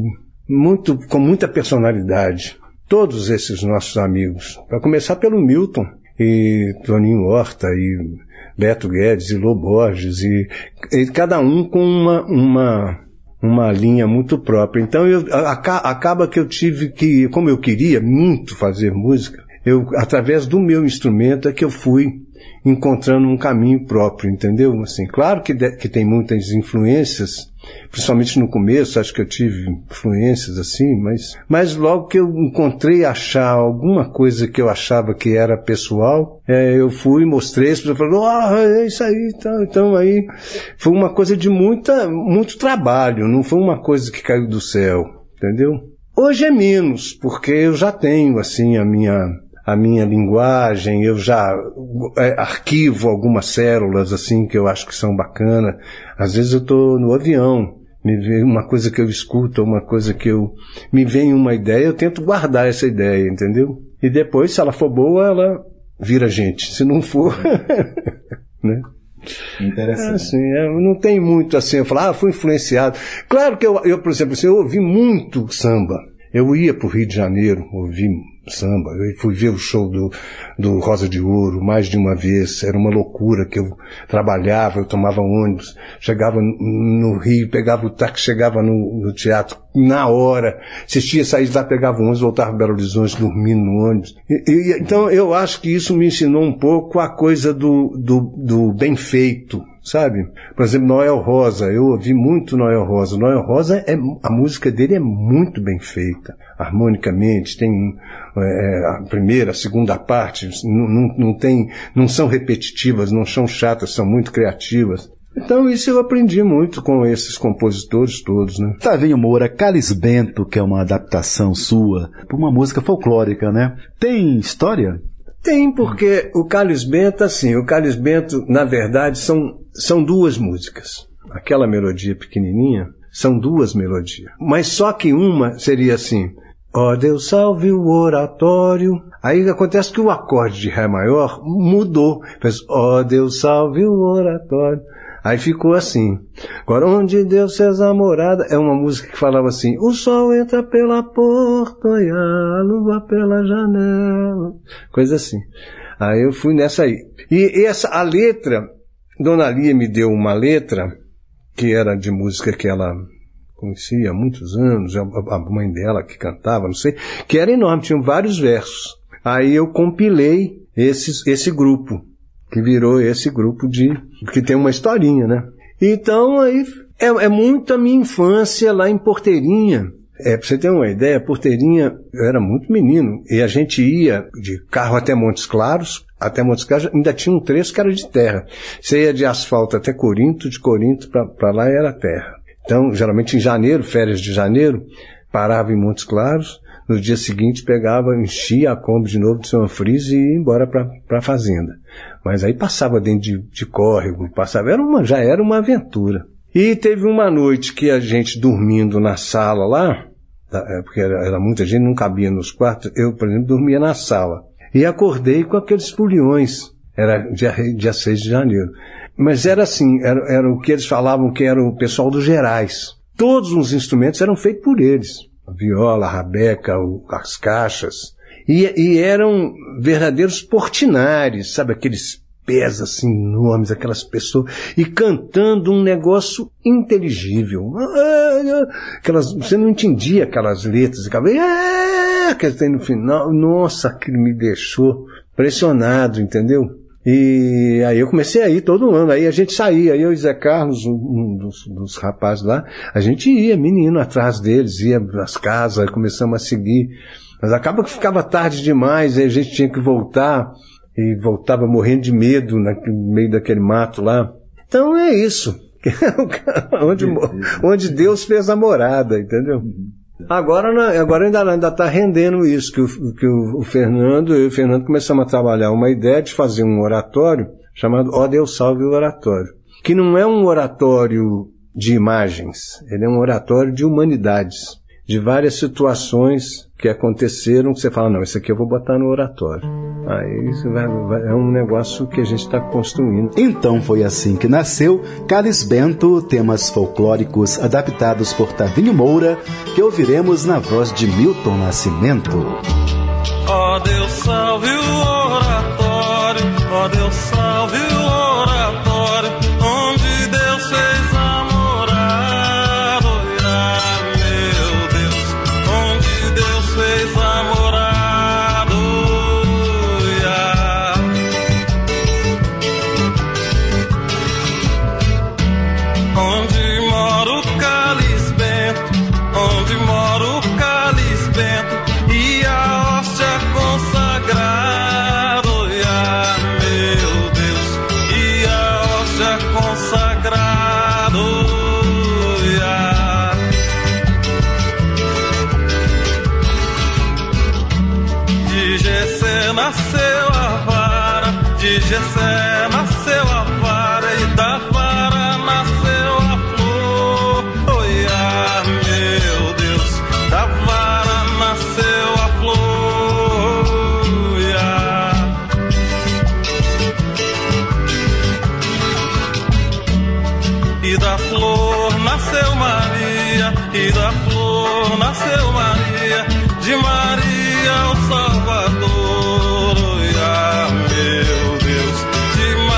muito com muita personalidade. Todos esses nossos amigos, para começar pelo Milton e Toninho Horta e Beto Guedes e Lô Borges e, e cada um com uma uma uma linha muito própria. Então eu, a, acaba que eu tive que, como eu queria muito fazer música, eu através do meu instrumento é que eu fui encontrando um caminho próprio, entendeu? Assim, claro que, de, que tem muitas influências, principalmente no começo, acho que eu tive influências assim, mas, mas logo que eu encontrei achar alguma coisa que eu achava que era pessoal, é, eu fui, mostrei, as pessoas falaram, ah, é isso aí, então, então aí, foi uma coisa de muita, muito trabalho, não foi uma coisa que caiu do céu, entendeu? Hoje é menos, porque eu já tenho, assim, a minha... a minha linguagem, eu já é, arquivo algumas células assim que eu acho que são bacanas. Às vezes eu estou no avião, me vem uma coisa que eu escuto, uma coisa que eu... me vem uma ideia, eu tento guardar essa ideia, entendeu? E depois, se ela for boa, ela vira gente. Se não for... né? Interessante. É assim, eu não tem muito assim, eu falo, ah, fui influenciado. Claro que eu, eu por exemplo, assim, eu ouvi muito samba. Eu ia para o Rio de Janeiro, ouvi samba, eu fui ver o show do, do Rosa de Ouro mais de uma vez, era uma loucura que eu trabalhava, eu tomava ônibus, chegava no Rio, pegava o táxi, chegava no, no teatro na hora, assistia, saía de lá, pegava o ônibus, voltava para Belo Horizonte, dormindo no ônibus. E, e, então eu acho que isso me ensinou um pouco a coisa do, do, do bem feito, sabe? Por exemplo, Noel Rosa, eu ouvi muito Noel Rosa. Noel Rosa, é, a música dele é muito bem feita, harmonicamente, tem é, a primeira, a segunda parte, não, não, não, tem, não são repetitivas, não são chatas, são muito criativas. Então isso eu aprendi muito com esses compositores todos, né? Tavinho Moura, Calis Bento, que é uma adaptação sua para uma música folclórica, né? Tem história? Tem, porque o Calis Bento, assim, o Calis Bento, na verdade, são, são duas músicas. Aquela melodia pequenininha, são duas melodias. Mas só que uma seria assim, ó Deus salve o oratório. Aí acontece que o acorde de Ré maior mudou. Fez, ó Deus salve o oratório. Aí ficou assim. Agora, onde Deus fez a morada, é uma música que falava assim, o sol entra pela porta e a lua pela janela. Coisa assim. Aí eu fui nessa aí. E essa, a letra, Dona Lia me deu uma letra, que era de música que ela conhecia há muitos anos, a, a mãe dela que cantava, não sei, que era enorme, tinham vários versos. Aí eu compilei esses, esse grupo, que virou esse grupo de... que tem uma historinha, né? Então, aí, é, é muito a minha infância lá em Porteirinha. É, pra você ter uma ideia, Porteirinha, eu era muito menino, e a gente ia de carro até Montes Claros, até Montes Claros ainda tinha um trecho que era de terra. Você ia de asfalto até Corinto, de Corinto pra, pra lá era terra. Então, geralmente em janeiro, férias de janeiro, parava em Montes Claros, no dia seguinte pegava, enchia a Kombi de novo de São Frise e ia embora pra, pra fazenda. Mas aí passava dentro de, de córrego, passava, era uma, já era uma aventura. E teve uma noite que a gente dormindo na sala lá, porque era, era muita gente, não cabia nos quartos, eu, por exemplo, dormia na sala. E acordei com aqueles foliões, era dia, dia seis de janeiro. Mas era assim, era, era o que eles falavam que era o pessoal dos Gerais. Todos os instrumentos eram feitos por eles. A viola, a rabeca, o, as caixas. E, e eram verdadeiros portinares, sabe? Aqueles pés assim enormes, aquelas pessoas. E cantando um negócio inteligível. Aquelas, você não entendia aquelas letras. Aquelas, que tem no final. Nossa, aquilo me deixou impressionado, entendeu? E aí eu comecei a ir todo ano, aí a gente saía, aí eu e Zé Carlos, um dos, dos rapazes lá, a gente ia, menino, atrás deles, ia nas casas, começamos a seguir, mas acaba que ficava tarde demais, aí a gente tinha que voltar, e voltava morrendo de medo no meio daquele mato lá. Então é isso, onde, onde Deus fez a morada, entendeu? Agora, agora ainda ainda está rendendo isso, que, o, que o, o Fernando, eu e o Fernando começamos a trabalhar uma ideia de fazer um oratório chamado Ó Deus Salve o Oratório, que não é um oratório de imagens, ele é um oratório de humanidades, de várias situações que aconteceram, que você fala, não, isso aqui eu vou botar no oratório. Aí isso vai, vai, é um negócio que a gente está construindo. Então foi assim que nasceu Cáliz Bento, temas folclóricos adaptados por Tavinho Moura, que ouviremos na voz de Milton Nascimento. Ó Deus salve o oratório, ó Deus salve o oratório, onde Deus fez a morada, olha meu Deus, onde Deus fez a morada, olha. Onde mora o Cáliz Bento, onde mora o Cáliz Bento, e a hóstia consagrada, olha meu Deus, e a hóstia consagrada, olha. De Jessé nasceu a vara, de Jessé nasceu a vara, e da vara nasceu a flor, olha meu Deus, da vara nasceu a flor, olha. E da flor nasceu Maria, e da flor nasceu Maria, de Maria o Salvador, olha meu Deus, de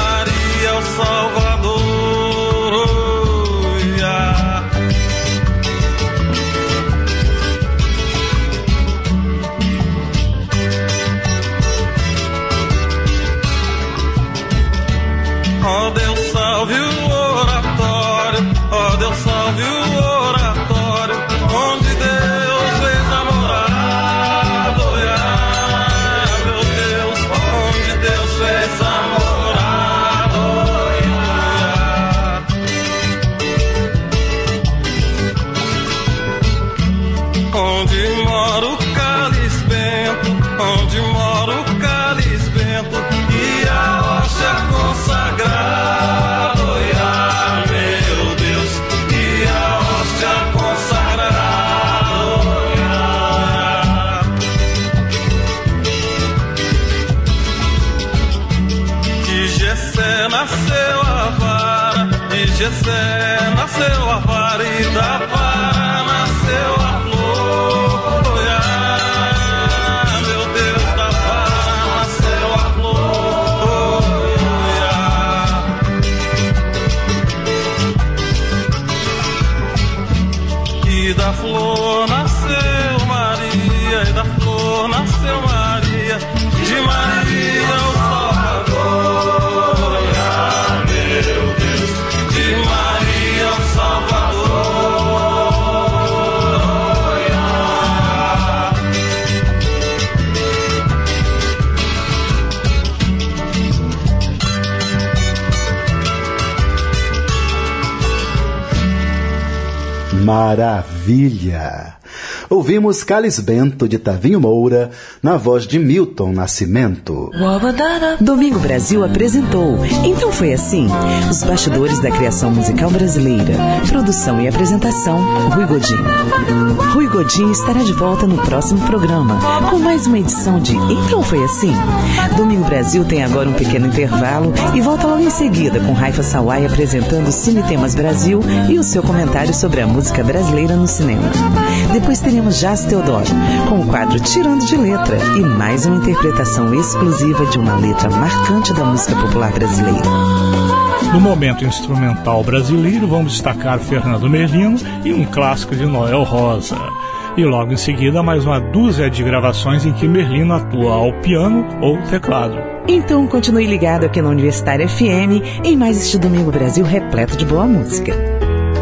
Maravilha! Ouvimos Cáliz Bento, de Tavinho Moura, na voz de Milton Nascimento. Domingo Brasil apresentou Então Foi Assim, os bastidores da criação musical brasileira. Produção e apresentação, Rui Godinho. Rui Godinho estará de volta no próximo programa, com mais uma edição de Então Foi Assim. Domingo Brasil tem agora um pequeno intervalo e volta logo em seguida com Raifa Sawai apresentando Cine Temas Brasil e o seu comentário sobre a música brasileira no cinema. Depois teremos Jazz Teodoro, com o quadro Tirando de Letra e mais uma interpretação exclusiva de uma letra marcante da música popular brasileira. No momento instrumental brasileiro, vamos destacar Fernando Merlino e um clássico de Noel Rosa. E logo em seguida, mais uma dúzia de gravações em que Merlino atua ao piano ou teclado. Então continue ligado aqui na Universitária F M em mais este Domingo Brasil repleto de boa música.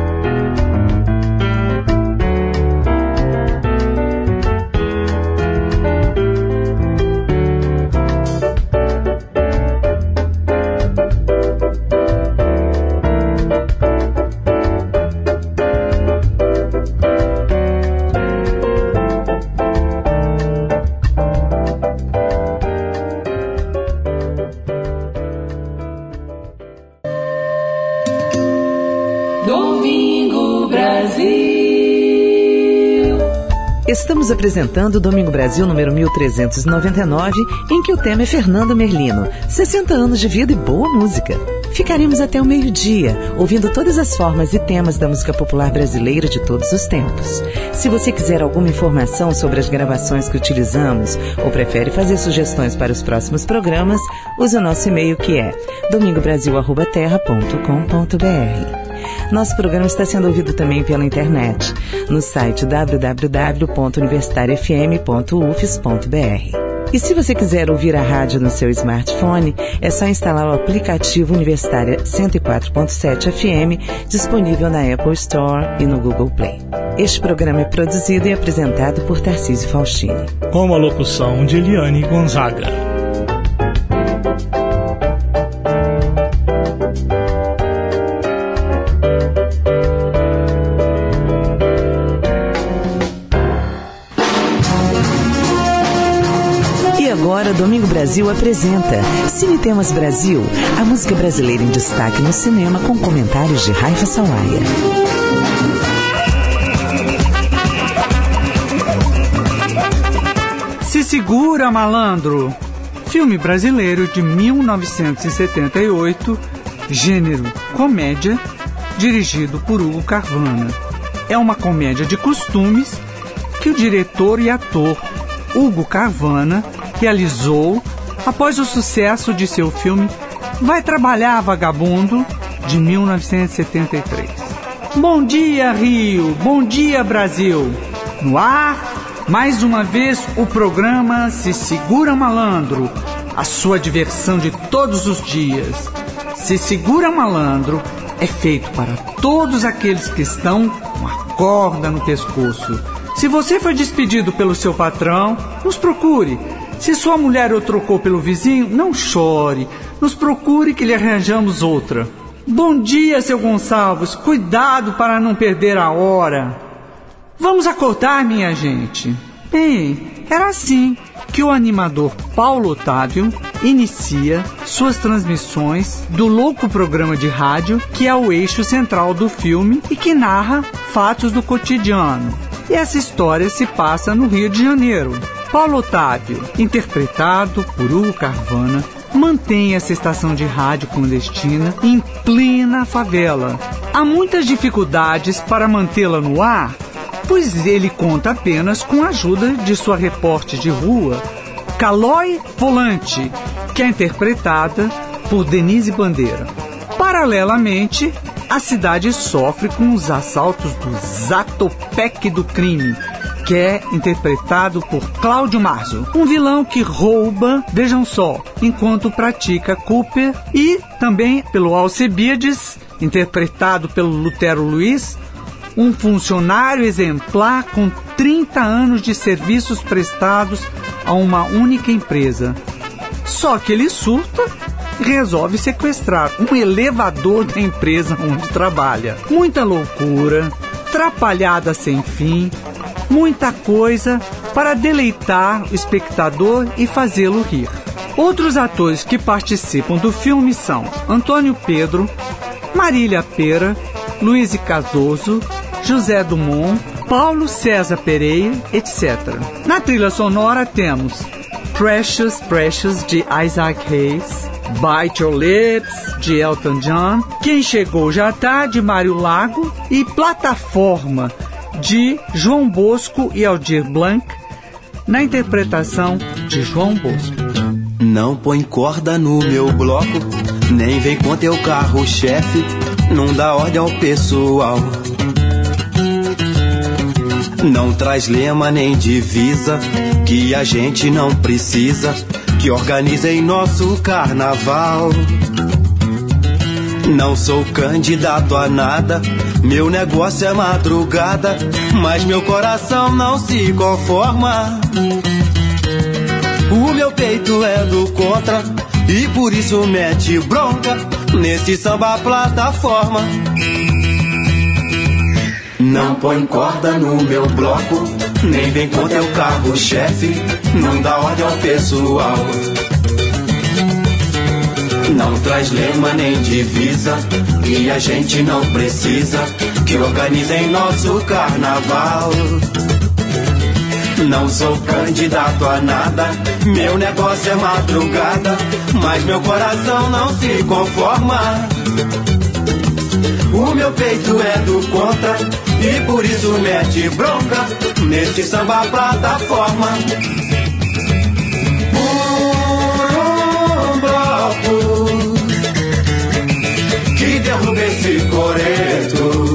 Estamos apresentando o Domingo Brasil número mil trezentos e noventa e nove, em que o tema é Fernando Merlino, sessenta anos de vida e boa música. Ficaremos até o meio-dia, ouvindo todas as formas e temas da música popular brasileira de todos os tempos. Se você quiser alguma informação sobre as gravações que utilizamos, ou prefere fazer sugestões para os próximos programas, use o nosso e-mail que é domingo brasil arroba terra ponto com ponto b r. Nosso programa está sendo ouvido também pela internet, no site w w w ponto universitária f m ponto u f s ponto b r. E se você quiser ouvir a rádio no seu smartphone, é só instalar o aplicativo Universitária cento e quatro ponto sete F M, disponível na Apple Store e no Google Play. Este programa é produzido e apresentado por Tarcísio Faustini, com a locução de Eliane Gonzaga. Agora, Domingo Brasil apresenta Cine Temas Brasil, a música brasileira em destaque no cinema, com comentários de Raifa Sawaia. Se Segura, Malandro, filme brasileiro de mil novecentos e setenta e oito, gênero comédia, dirigido por Hugo Carvana. É uma comédia de costumes que o diretor e ator Hugo Carvana realizou após o sucesso de seu filme Vai Trabalhar, Vagabundo, de mil novecentos e setenta e três. Bom dia, Rio! Bom dia, Brasil! No ar, mais uma vez, o programa Se Segura, Malandro, a sua diversão de todos os dias. Se Segura, Malandro é feito para todos aqueles que estão com a corda no pescoço. Se você foi despedido pelo seu patrão, nos procure. Se sua mulher o trocou pelo vizinho, não chore. Nos procure que lhe arranjamos outra. Bom dia, seu Gonçalves. Cuidado para não perder a hora. Vamos acordar, minha gente. Bem, era assim que o animador Paulo Otávio inicia suas transmissões do louco programa de rádio que é o eixo central do filme e que narra fatos do cotidiano. E essa história se passa no Rio de Janeiro. Paulo Otávio, interpretado por Hugo Carvana, mantém essa estação de rádio clandestina em plena favela. Há muitas dificuldades para mantê-la no ar, pois ele conta apenas com a ajuda de sua repórter de rua, Calói Volante, que é interpretada por Denise Bandeira. Paralelamente, a cidade sofre com os assaltos do Zatopek do crime, que é interpretado por Cláudio Marzo, um vilão que rouba, vejam só, enquanto pratica Cooper, e também pelo Alcebiades, interpretado pelo Lutero Luiz, um funcionário exemplar com trinta anos de serviços prestados a uma única empresa. Só que ele surta e resolve sequestrar um elevador da empresa onde trabalha. Muita loucura, atrapalhada sem fim, muita coisa para deleitar o espectador e fazê-lo rir. Outros atores que participam do filme são Antônio Pedro, Marília Pera, Luiz Cardoso, José Dumont, Paulo César Pereira, etcétera. Na trilha sonora temos Precious, Precious, de Isaac Hayes, Bite Your Lips, de Elton John, Quem Chegou Já Tá, de Mário Lago, e Plataforma, de João Bosco e Aldir Blanc, na interpretação de João Bosco. Não põe corda no meu bloco, nem vem com teu carro-chefe, não dá ordem ao pessoal. Não traz lema nem divisa, que a gente não precisa, que organizem nosso carnaval. Não sou candidato a nada, meu negócio é madrugada, mas meu coração não se conforma. O meu peito é do contra, e por isso mete bronca nesse samba plataforma. Não põe corda no meu bloco, nem vem com teu carro-chefe, não dá ordem ao pessoal. Não traz lema nem divisa, e a gente não precisa, que organizem nosso carnaval. Não sou candidato a nada, meu negócio é madrugada, mas meu coração não se conforma. O meu peito é do contra, e por isso mete bronca nesse samba plataforma. Por um bloco que derruba esse coreto,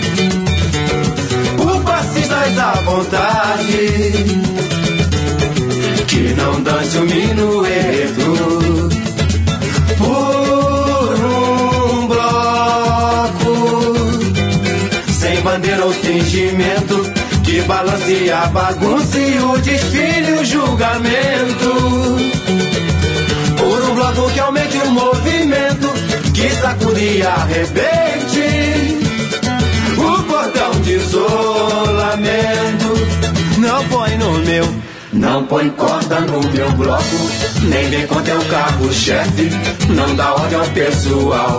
o passistas à vontade, que não dance o minueto. Por um bloco sem bandeira ou fingimento, que balance a bagunça e o desfile, o julgamento. Por um bloco que aumente o movimento, que sacude e arrebente o cordão de isolamento. Não põe no meu, não põe corda no meu bloco, nem vem com teu carro-chefe, não dá ordem ao pessoal.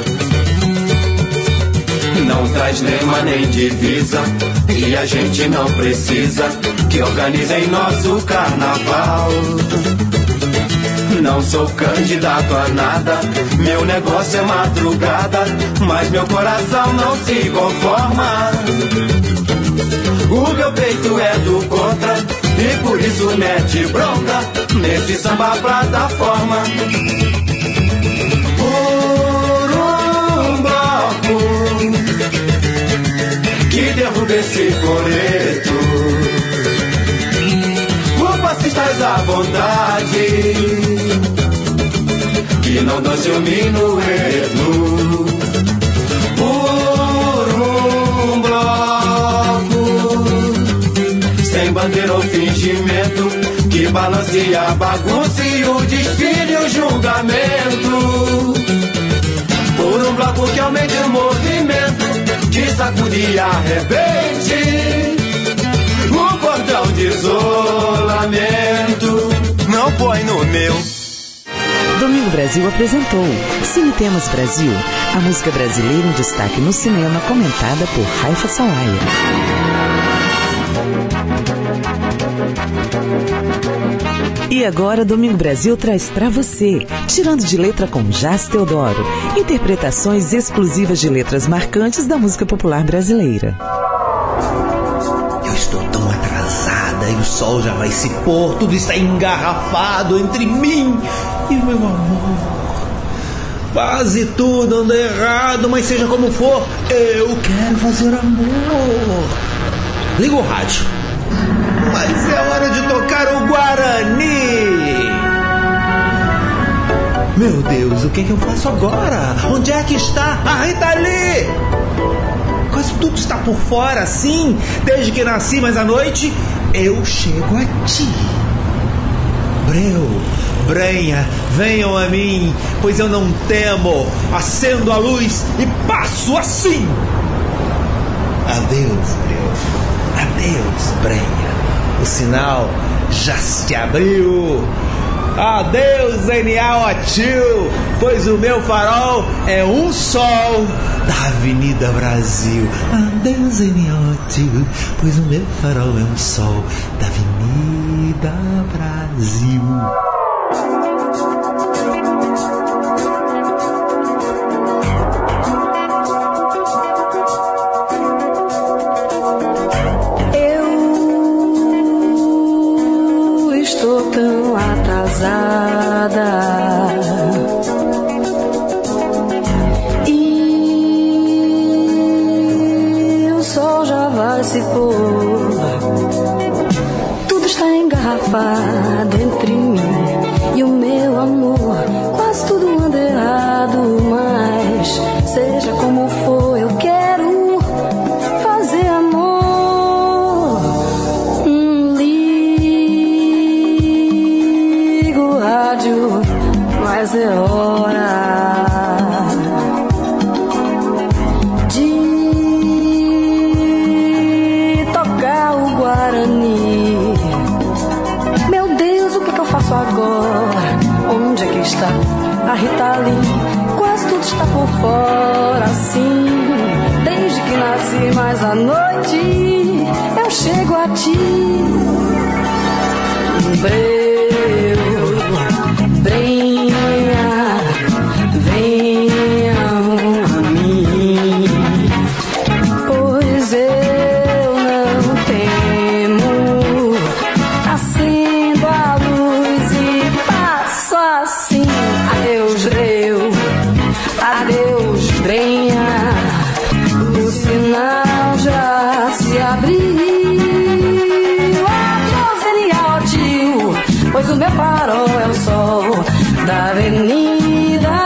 Não traz lema nem divisa, e a gente não precisa, que organizem nosso carnaval. Não sou candidato a nada, meu negócio é madrugada, mas meu coração não se conforma. O meu peito é do contra, e por isso mete bronca nesse samba plataforma. Por um bloco que derruba esse coreto, o passistas à vontade, que não dance o minueto. Por um bloco sem bandeira ou fingimento, que balance a bagunça e o desfile e o julgamento. Por um bloco que aumente o movimento, que sacude e arrebente o cordão de isolamento. Não põe no meu. Domingo Brasil apresentou Cine Temas Brasil, a música brasileira em destaque no cinema, comentada por Raifa Salaya. E agora Domingo Brasil traz pra você Tirando de Letra com Jazz Teodoro, interpretações exclusivas de letras marcantes da música popular brasileira. Eu estou tão atrasada e o sol já vai se pôr, tudo está engarrafado entre mim e o meu amor. Quase tudo anda errado, mas seja como for, eu quero fazer amor. Liga o rádio. Mas é hora de tocar o Guarani. Meu Deus, o que é que eu faço agora? Onde é que está a Rita Lee? Quase tudo está por fora, sim. Desde que nasci, mas à noite eu chego a ti. Breu, Brenha, venham a mim, pois eu não temo. Acendo a luz e passo assim. Adeus, Breu. Adeus, Brenha. O sinal já se abriu. Adeus, N A O tio, pois o meu farol é um sol da Avenida Brasil. Adeus, N A O tio, pois o meu farol é um sol da Avenida Brasil. E o sol já vai se pôr. Tudo está engarrafado entre mim e o meu amor. Quase tudo anda errado, mas seja como for, eu quero fazer amor. Hum, ligo o rádio, mas é hora de tocar o Guarani. Meu Deus, o que, que eu faço agora? Onde é que está a Rita Lee? Quase tudo está por fora, assim, desde que nasci. Mas à noite eu chego a ti. Breu, Brenha, venham a mim, pois eu não temo. Acendo a luz e passo assim. Adeus, Breu, adeus, Brenha, o sinal já se abriu. Adeus, N A O tio, pois o meu farol é o sol da Avenida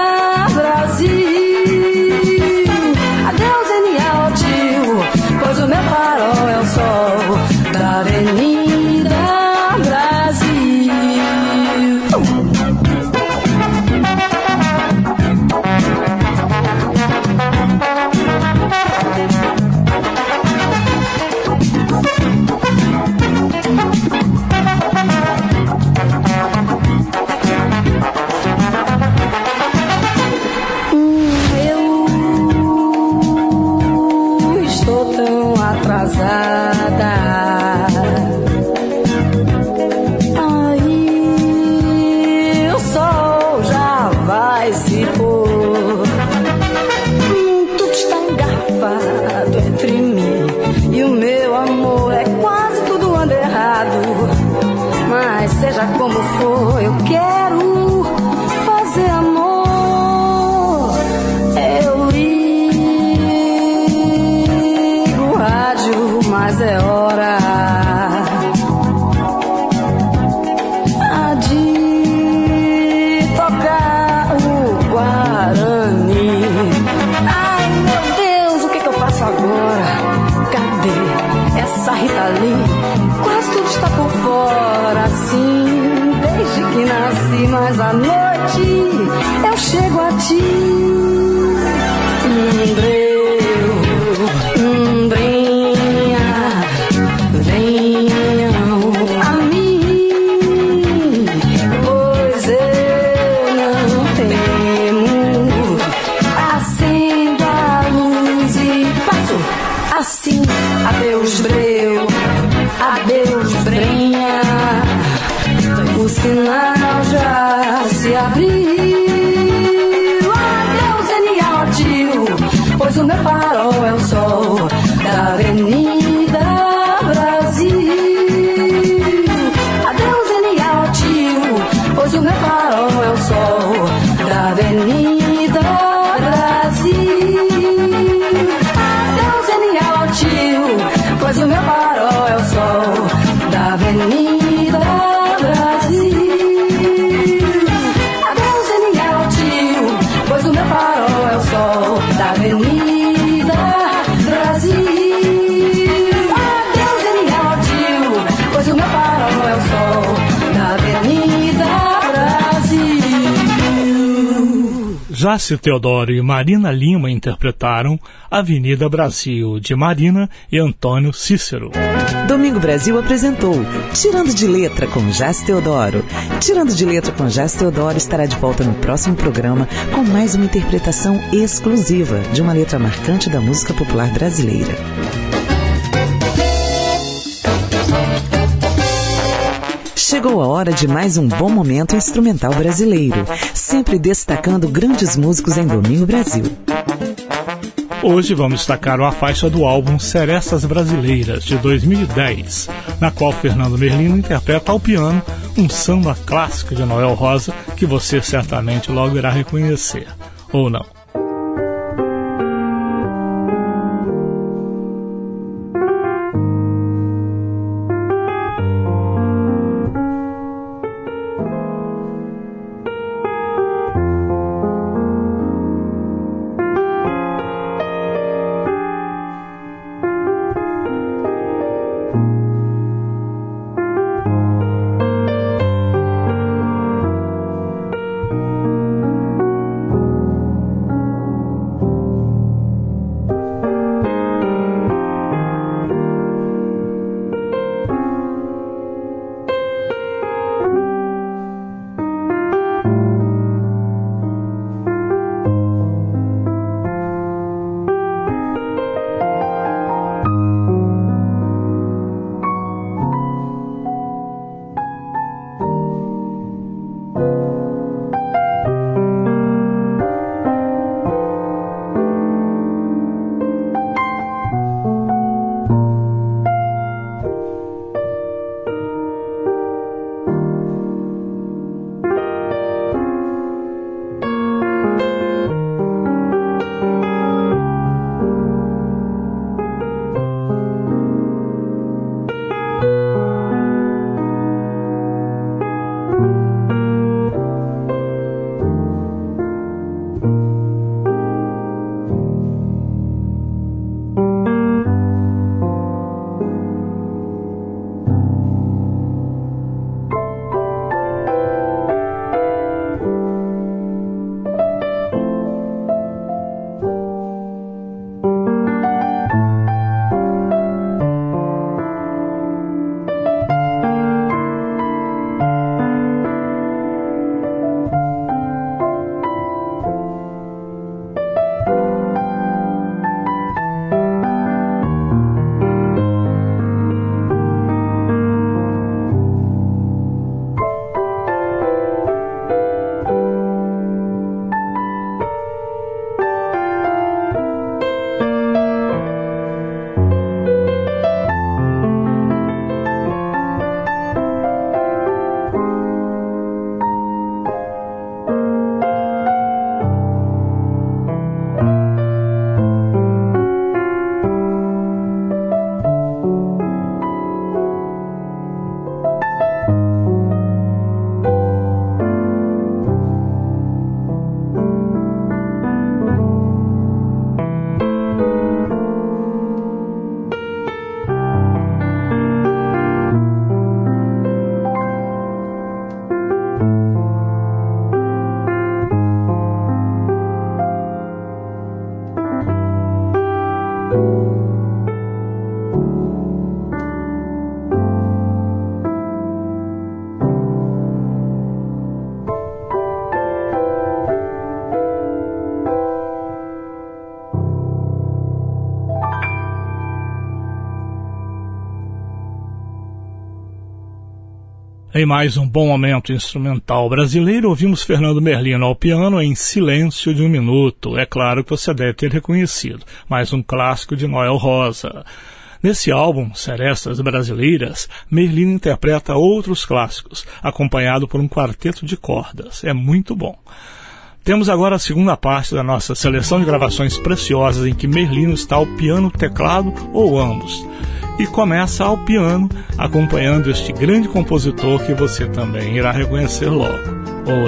Brasil. Adeus, N A O tio, pois o meu farol é o sol da Avenida Brasil. Aí o sol já vai se pôr. Hum, tudo está engarrafado entre mim e o meu amor. É quase tudo anda errado, mas seja como for, eu quero fazer amor. Eu ligo o rádio, mas é hora de tocar o Guarani. Ai, meu Deus, o que, que eu faço agora? Cadê essa Rita Lee? Quase tudo está por fora, assim, desde que nasci. Mas à noite eu chego a ti. Hum, Breu, hum, Brenha, venham a mim, pois eu não temo. Acendo a luz e passo assim. Adeus, Breu, adeus, Brenha, o sinal já se abriu. Adeus, N A O tio, pois o meu farol é o sol da Avenida Brasil. Adeus, N A O tio, pois o meu farol é o sol da Avenida Brasil. Adeus, N A O tio, pois o meu farol é o sol da Avenida Brasil. Jaci Teodoro e Marina Lima interpretaram Avenida Brasil, de Marina e Antônio Cícero. Domingo Brasil apresentou Tirando de Letra com Jaci Teodoro. Tirando de Letra com Jaci Teodoro estará de volta no próximo programa com mais uma interpretação exclusiva de uma letra marcante da música popular brasileira. Chegou a hora de mais um bom momento instrumental brasileiro, sempre destacando grandes músicos em Domingo Brasil. Hoje vamos destacar uma faixa do álbum Serestas Brasileiras, de dois mil e dez, na qual Fernando Merlino interpreta ao piano um samba clássico de Noel Rosa que você certamente logo irá reconhecer, ou não. Em mais um bom momento instrumental brasileiro, ouvimos Fernando Merlino ao piano em Silêncio de um Minuto. É claro que você deve ter reconhecido, mais um clássico de Noel Rosa. Nesse álbum, Serestas Brasileiras, Merlino interpreta outros clássicos, acompanhado por um quarteto de cordas. É muito bom. Temos agora a segunda parte da nossa seleção de gravações preciosas em que Merlino está ao piano, teclado ou ambos. E começa ao piano, acompanhando este grande compositor que você também irá reconhecer logo, ou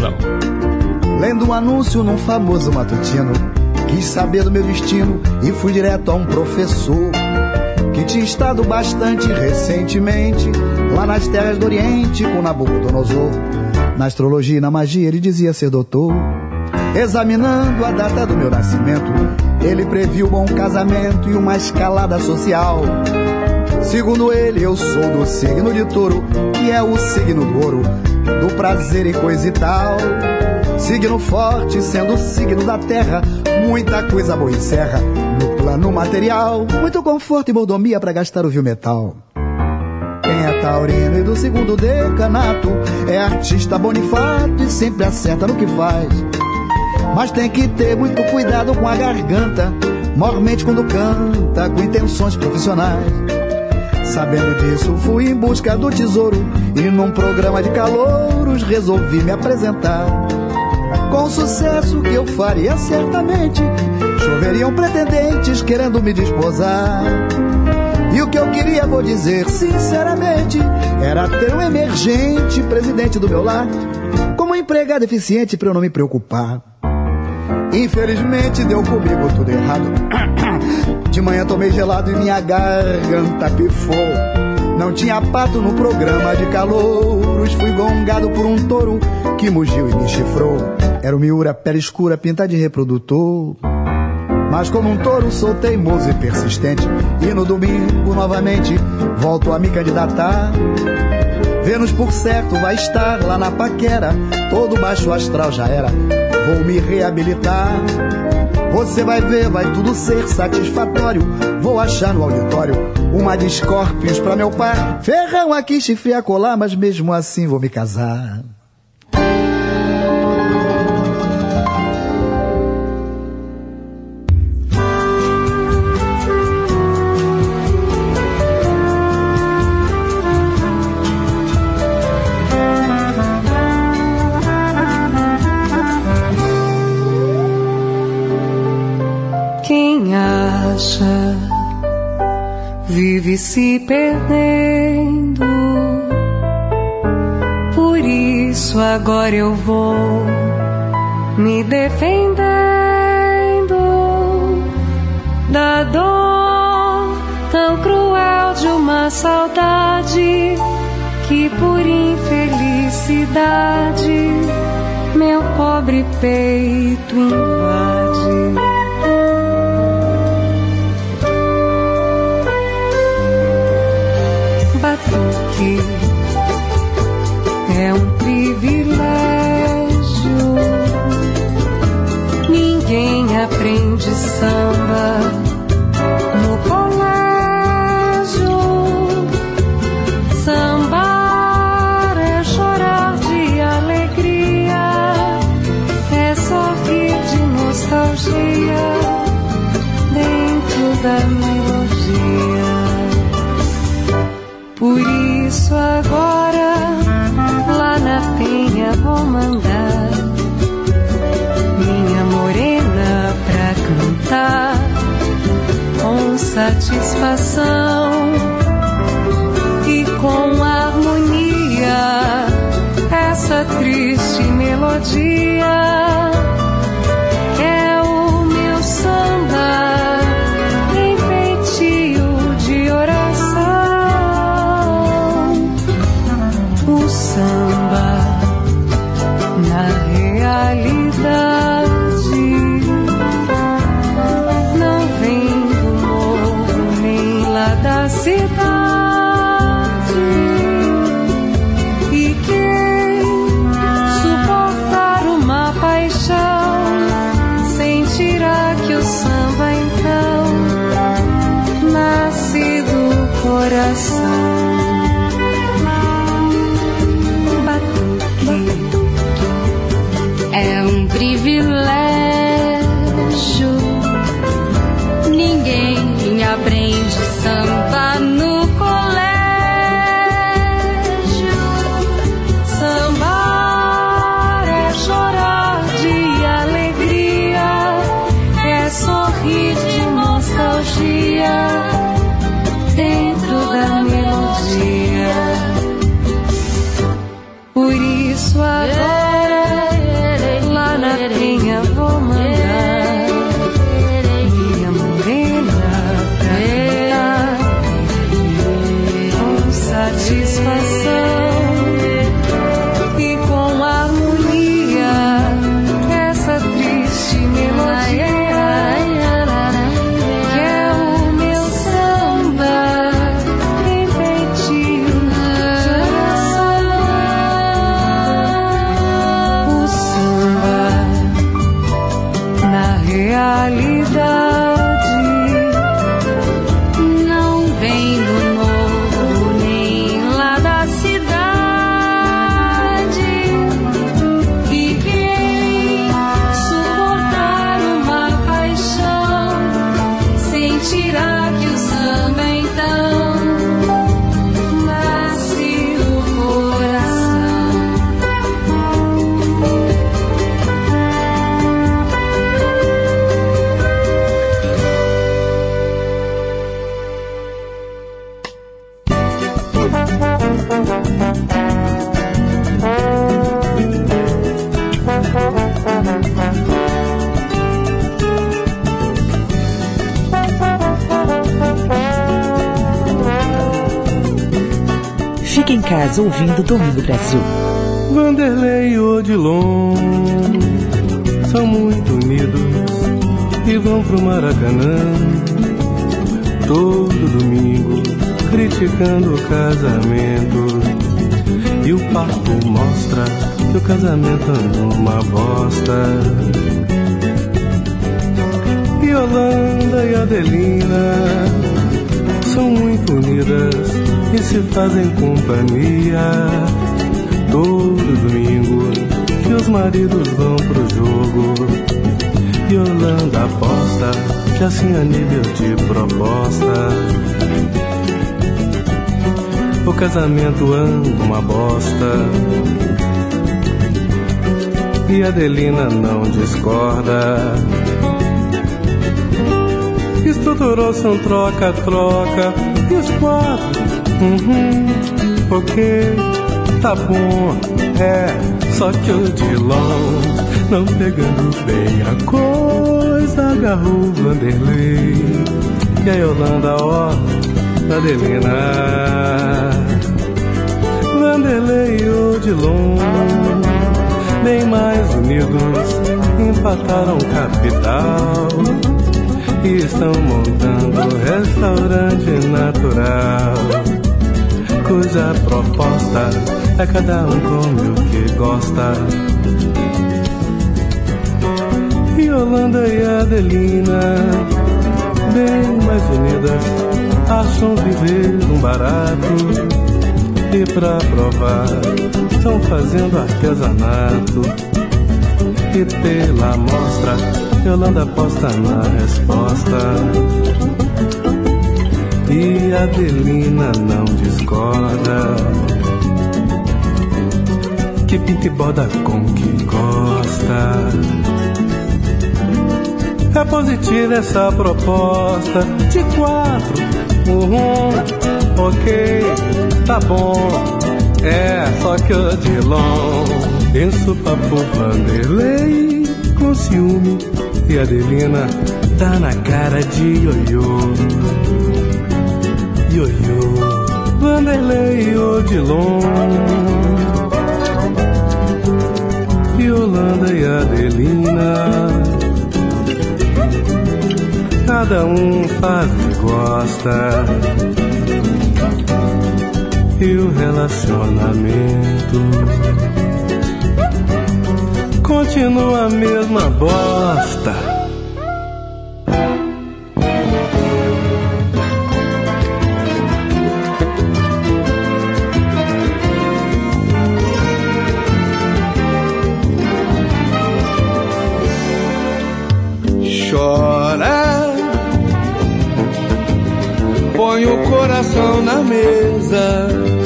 não. Lendo um anúncio num famoso matutino, quis saber do meu destino e fui direto a um professor que tinha estado bastante recentemente lá nas terras do Oriente com Nabucodonosor. Na astrologia e na magia ele dizia ser doutor. Examinando a data do meu nascimento, ele previu um bom casamento e uma escalada social. Segundo ele, eu sou do signo de touro, que é o signo do ouro, do prazer e coisa e tal. Signo forte, sendo o signo da terra, muita coisa boa encerra no plano material. Muito conforto e mordomia pra gastar o vil metal. Quem é taurino e do segundo decanato é artista bonifato e sempre acerta no que faz. Mas tem que ter muito cuidado com a garganta, mormente quando canta com intenções profissionais. Sabendo disso, fui em busca do tesouro e num programa de calouros resolvi me apresentar. Com o sucesso que eu faria certamente, choveriam pretendentes querendo me desposar. E o que eu queria, vou dizer sinceramente, era ter um emergente presidente do meu lar, como empregado eficiente pra eu não me preocupar. Infelizmente deu comigo tudo errado. De manhã tomei gelado e minha garganta pifou. Não tinha pato no programa de calouros. Fui gongado por um touro que mugiu e me chifrou. Era o Miura, pele escura, pinta de reprodutor. Mas como um touro sou teimoso e persistente, e no domingo novamente volto a me candidatar. Vênus por certo vai estar lá na paquera, todo baixo astral já era, vou me reabilitar. Você vai ver, vai tudo ser satisfatório. Vou achar no auditório uma de Scorpions pra meu par. Ferrão aqui, chifre a colar, mas mesmo assim vou me casar. Vive se perdendo. Por isso agora eu vou me defendendo da dor tão cruel de uma saudade que por infelicidade meu pobre peito invade. Batuque é um privilégio, ninguém aprende samba no colégio. Sambar é chorar de alegria, é sorrir de nostalgia dentro da melodia. Por isso agora lá na penha vou mandar minha morena pra cantar com satisfação e com harmonia essa triste melodia. É o meu samba em feitio de oração. O samba na realidade não vem do morro nem lá da cidade. E quem suportar uma paixão sentirá que o samba então nasce do coração. É um privilégio, ninguém aprende samba no colégio. Sambar é chorar de alegria, é sorrir de nostalgia dentro da melodia. Por isso agora na penha vou mandar minha morena pra cantar com satisfação e com harmonia essa triste horas ouvindo Domingo Brasil. Vanderlei e Odilon são muito unidos e vão pro Maracanã todo domingo, criticando o casamento. E o papo mostra que o casamento é uma bosta. Yolanda e Adelina são muito unidas e se fazem companhia todo domingo, que os maridos vão pro jogo. Yolanda aposta que assim a nível de proposta o casamento anda uma bosta. E Adelina não discorda. Estruturou-se um troca-troca e os quatro, uhum, ok, tá bom, é. Só que o Dilon, não pegando bem a coisa, agarrou o Vanderlei. E a Yolanda, ó, Adelina. Vanderlei e o Dilon, bem mais unidos, empataram capital e estão montando restaurante natural, cuja proposta é cada um come o que gosta. Yolanda e Adelina, bem mais unidas, acham viver um barato e pra provar estão fazendo artesanato. E pela amostra Yolanda aposta na resposta e Adelina não discorda, que pinta e borda com que gosta. É positiva essa proposta de quatro, uhum, ok, tá bom, é. Só que o Dilon ensopa pro Vanderlei com ciúme e Adelina tá na cara de ioiô, ioiô. Vanderlei e Odilon, Yolanda e Adelina, cada um faz o que gosta e o relacionamento continua a mesma bosta. Chora, põe o coração na mesa,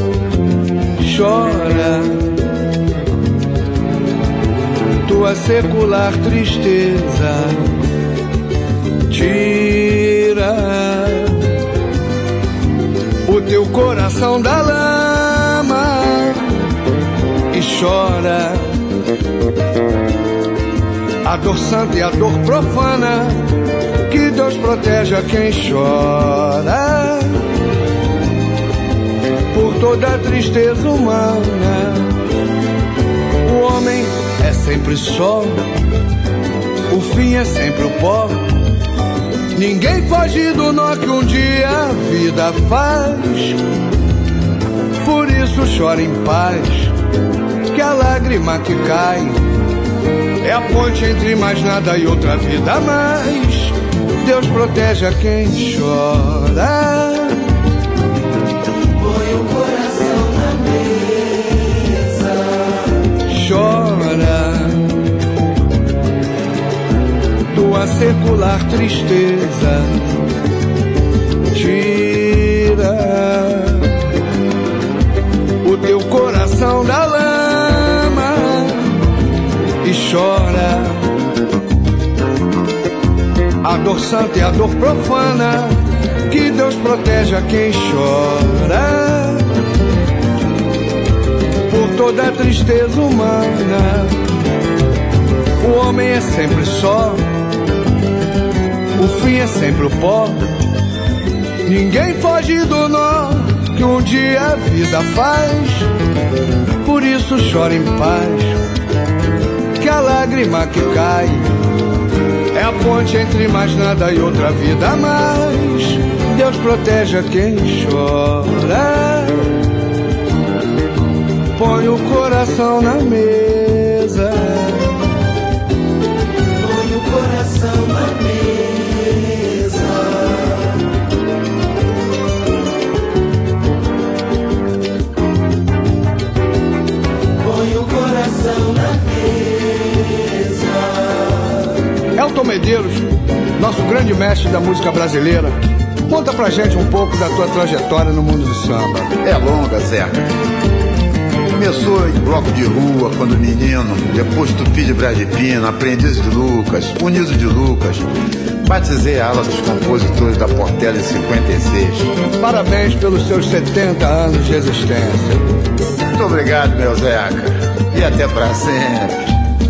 chora tua secular tristeza, tira o teu coração da lama e chora a dor santa e a dor profana, que Deus protege a quem chora por toda a tristeza humana. O homem é sempre só, o fim é sempre o pó. Ninguém foge do nó que um dia a vida faz. Por isso chora em paz, que a lágrima que cai é a ponte entre mais nada e outra vida a mais. Deus protege a quem chora. Põe o coração na mesa, chora tua secular tristeza, tira o teu coração da lama e chora a dor santa e a dor profana, que Deus protege a quem chora por toda a tristeza humana. O homem é sempre só, o fim é sempre o pó. Ninguém foge do nó que um dia a vida faz. Por isso chora em paz, que a lágrima que cai é a ponte entre mais nada e outra vida a mais. Deus protege a quem chora, põe o coração na mesa, põe o coração na mesa. Põe o coração na mesa. Elton Medeiros, nosso grande mestre da música brasileira, conta pra gente um pouco da tua trajetória no mundo do samba. É longa, Zé. Começou em bloco de rua, quando menino, depois Tupi de Brás de Pina, Aprendiz de Lucas, Unido de Lucas. Batizei a ala dos compositores da Portela em cinquenta e seis. Parabéns pelos seus setenta anos de existência. Muito obrigado, meu Zeca. E até pra sempre.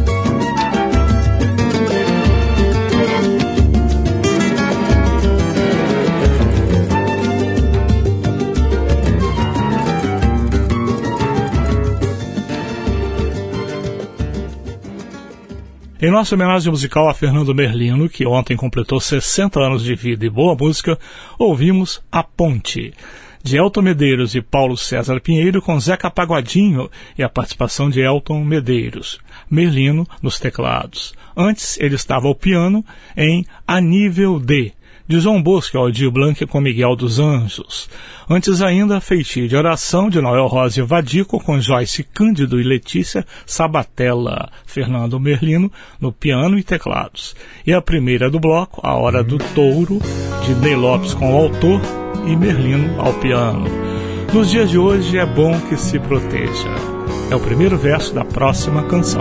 Em nossa homenagem musical a Fernando Merlino, que ontem completou sessenta anos de vida e boa música, ouvimos A Ponte, de Elton Medeiros e Paulo César Pinheiro, com Zeca Pagodinho e a participação de Elton Medeiros, Merlino nos teclados. Antes, ele estava ao piano em A Nível D, de João Bosco e Aldir Blanc com Miguel dos Anjos. Antes ainda, Feitio de Oração, de Noel Rosa e Vadico, com Joyce Cândido e Letícia Sabatella, Fernando Merlino no piano e teclados. E a primeira do bloco, A Hora do Touro, de Ney Lopes com o autor e Merlino ao piano. Nos dias de hoje é bom que se proteja. É o primeiro verso da próxima canção.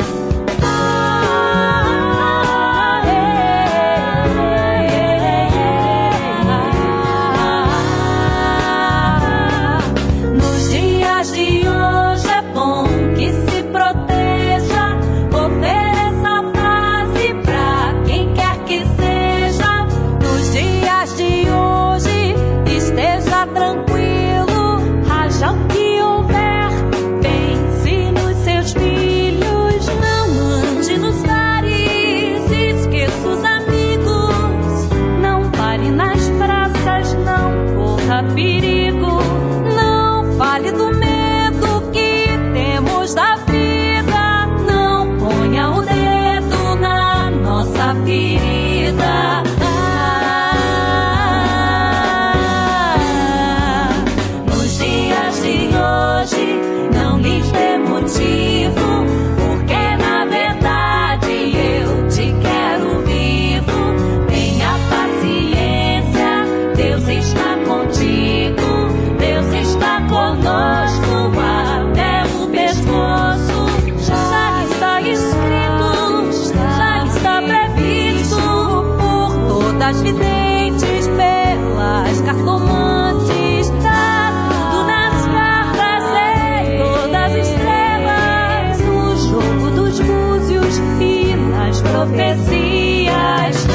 Das videntes, pelas cartomantes, tá tudo nas cartas e todas as estrelas, no jogo dos búzios e nas profecias.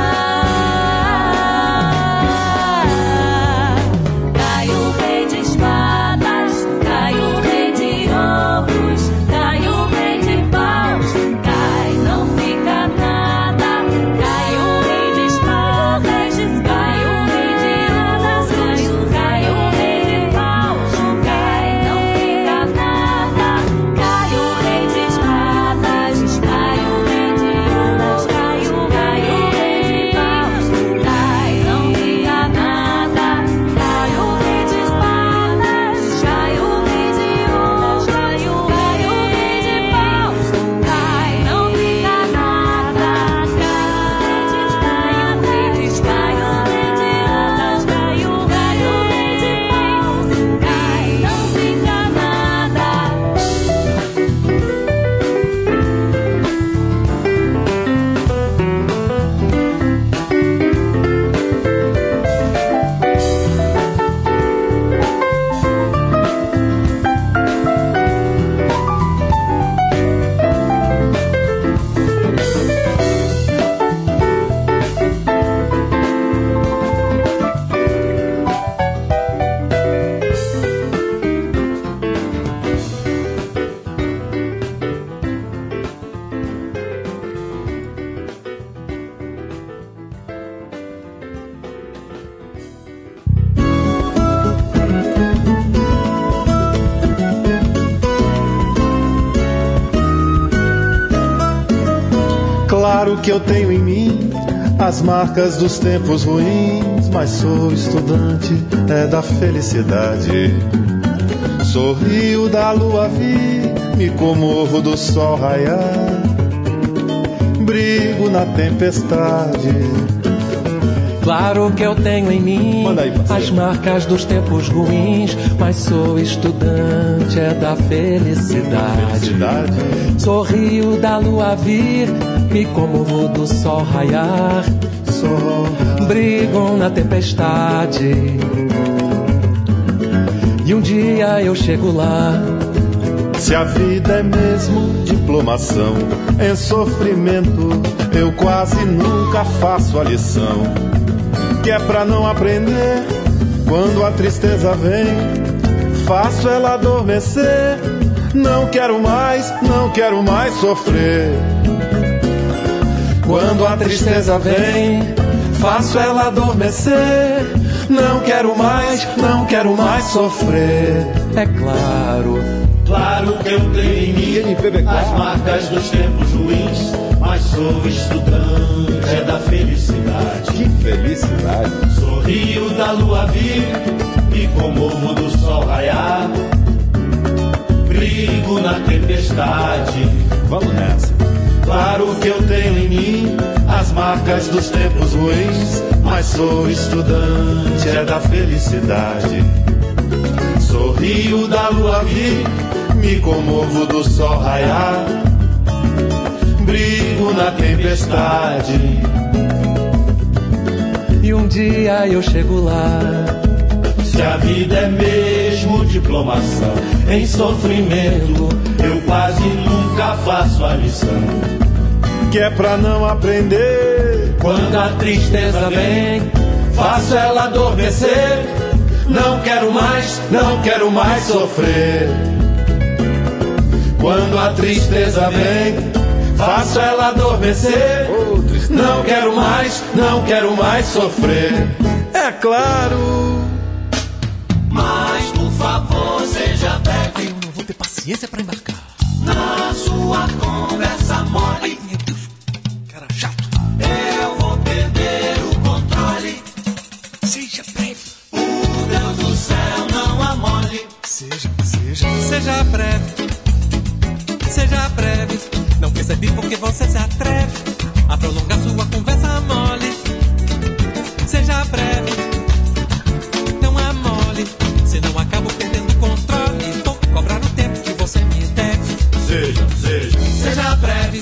Ah, cai o rei de espadas, cai o rei de ouros, cai o rei de paus, cai, não fica nada, cai o rei de cai o rei de asas, cai o rei de paus, cai, não fica nada, cai o rei de espadas, cai o rei de asas, Claro que eu tenho em mim as marcas dos tempos ruins, mas sou estudante é da felicidade. Sorrio da lua vir, me comovo do sol raiar, brigo na tempestade. Claro que eu tenho em mim aí, as marcas dos tempos ruins, mas sou estudante é da felicidade. felicidade. Sorrio da lua vir, me comovo do sol raiar, Sol. brigo na tempestade. E um dia eu chego lá. Se a vida é mesmo diplomação em sofrimento, eu quase nunca faço a lição, que é pra não aprender. Quando a tristeza vem, faço ela adormecer. Não quero mais, não quero mais sofrer. Quando a tristeza vem, faço ela adormecer. Não quero mais, não quero mais sofrer. É claro, claro que eu tenho em mim as marcas dos tempos ruins, mas sou estudante é da felicidade. Que felicidade! Sorrio da lua vir, me comovo do sol raiar, brigo na tempestade. Vamos nessa. Claro que eu tenho em mim as marcas dos tempos ruins, mas sou estudante é da felicidade. Sorrio da lua vir, me comovo do sol raiar, brigo na tempestade. E um dia eu chego lá. Se a vida é mesmo diplomação em sofrimento, eu quase nunca faço a lição, que é pra não aprender. Quando a tristeza vem, faço ela adormecer. Não quero mais, não quero mais sofrer. Quando a tristeza vem, faço ela adormecer. Não quero mais, não quero mais sofrer. É claro. Mas por favor, seja breve. Eu não vou ter paciência pra embarcar na sua conversa mole. Ai, meu Deus, cara chato. Eu vou perder o controle. Seja breve. O Deus do céu não amole. Seja, seja, seja breve. Seja breve. Não percebi porque você se atreve a prolongar sua conversa mole. Seja breve. Não amole, senão acabo perdendo o controle. Vou cobrar o tempo que você me deve. Seja, seja, seja breve.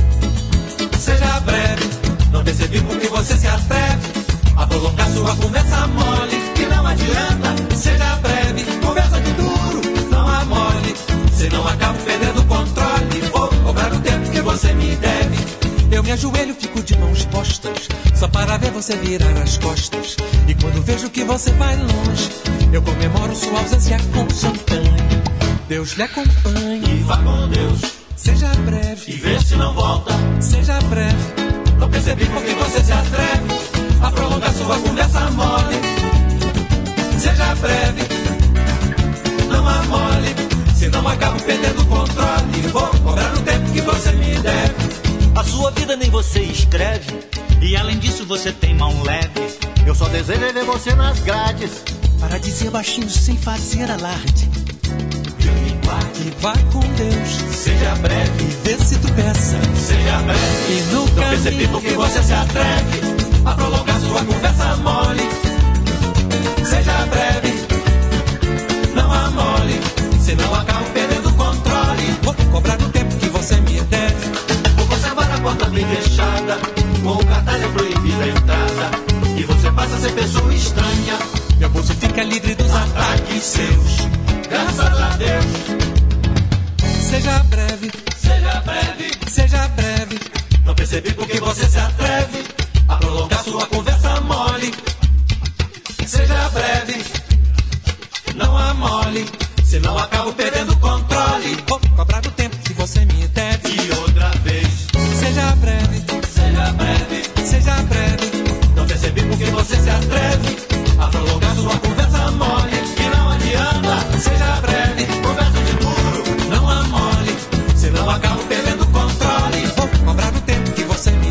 Seja breve. Não percebi porque você se atreve a prolongar sua conversa mole. Que não adianta. Seja breve. Conversa de duro, não amole, senão acabo perdendo o controle. Vou cobrar o tempo que você me deve. Eu me ajoelho, fico de mãos postas, só para ver você virar as costas. E quando vejo que você vai longe, eu comemoro sua ausência com champanhe. Deus lhe acompanhe. E vá com Deus. Seja breve. E vê se não volta. Seja breve. Não percebi porque você se atreve a prolongar sua conversa mole. Seja breve. Não amole, senão acabo perdendo o controle. Vou cobrar o tempo que você me deve. A sua vida nem você escreve, e além disso você tem mão leve. Eu só desejo ver você nas grades, para dizer baixinho sem fazer alarde. E vá com Deus. Seja breve. E vê se tu peça. Seja breve. E no não caminho percebi porque você se atreve a prolongar sua conversa mole. Seja breve. Não amole, senão acabo perdendo o controle. Vou cobrar o tempo que você me deve. Vou conservar a porta bem fechada, com o cartaz é proibida a entrada, e você passa a ser pessoa estranha. Meu bolso fica livre dos ataques seus, graças a Deus. Seja breve. Seja breve. Seja breve. Não percebi porque você se atreve a prolongar sua conversa mole. Seja breve. Não amole, senão acabo perdendo o controle. Vou cobrar o tempo que você me deve. E outra vez. Seja breve. Seja breve. Seja breve. Não percebi porque você se atreve a prolongar sua conversa mole. E não adianta. Seja breve. Conversa de duro, não amole, senão acabo perdendo o controle. Vou cobrar o tempo que você me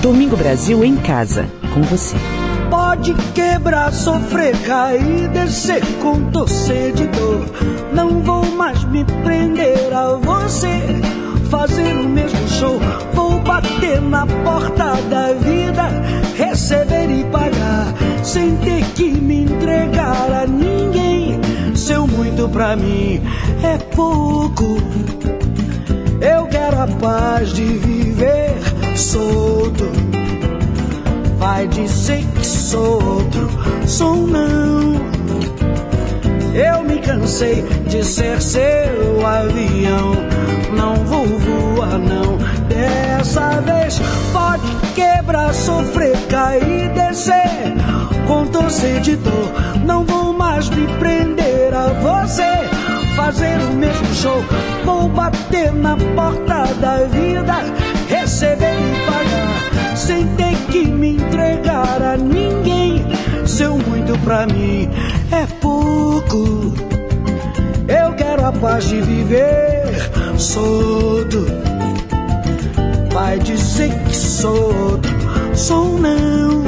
Domingo Brasil em casa, com você. Pode quebrar, sofrer, cair, descer com torcer de dor. Não vou mais me prender a você, fazer o mesmo show. Vou bater na porta da vida, receber e pagar, sem ter que me entregar a ninguém. Seu muito pra mim é pouco. Eu quero a paz de viver solto. Vai dizer que sou outro, sou não. Eu me cansei de ser seu avião. Não vou voar não, dessa vez. Pode quebrar, sofrer, cair, descer com torcer de dor. Não vou mais me prender a você, fazer o mesmo show. Vou bater na porta da vida, receber e pagar, sem ter que me entregar a ninguém. Seu muito pra mim é pouco. Eu quero a paz de viver solto. Vai dizer que sou outro, sou não.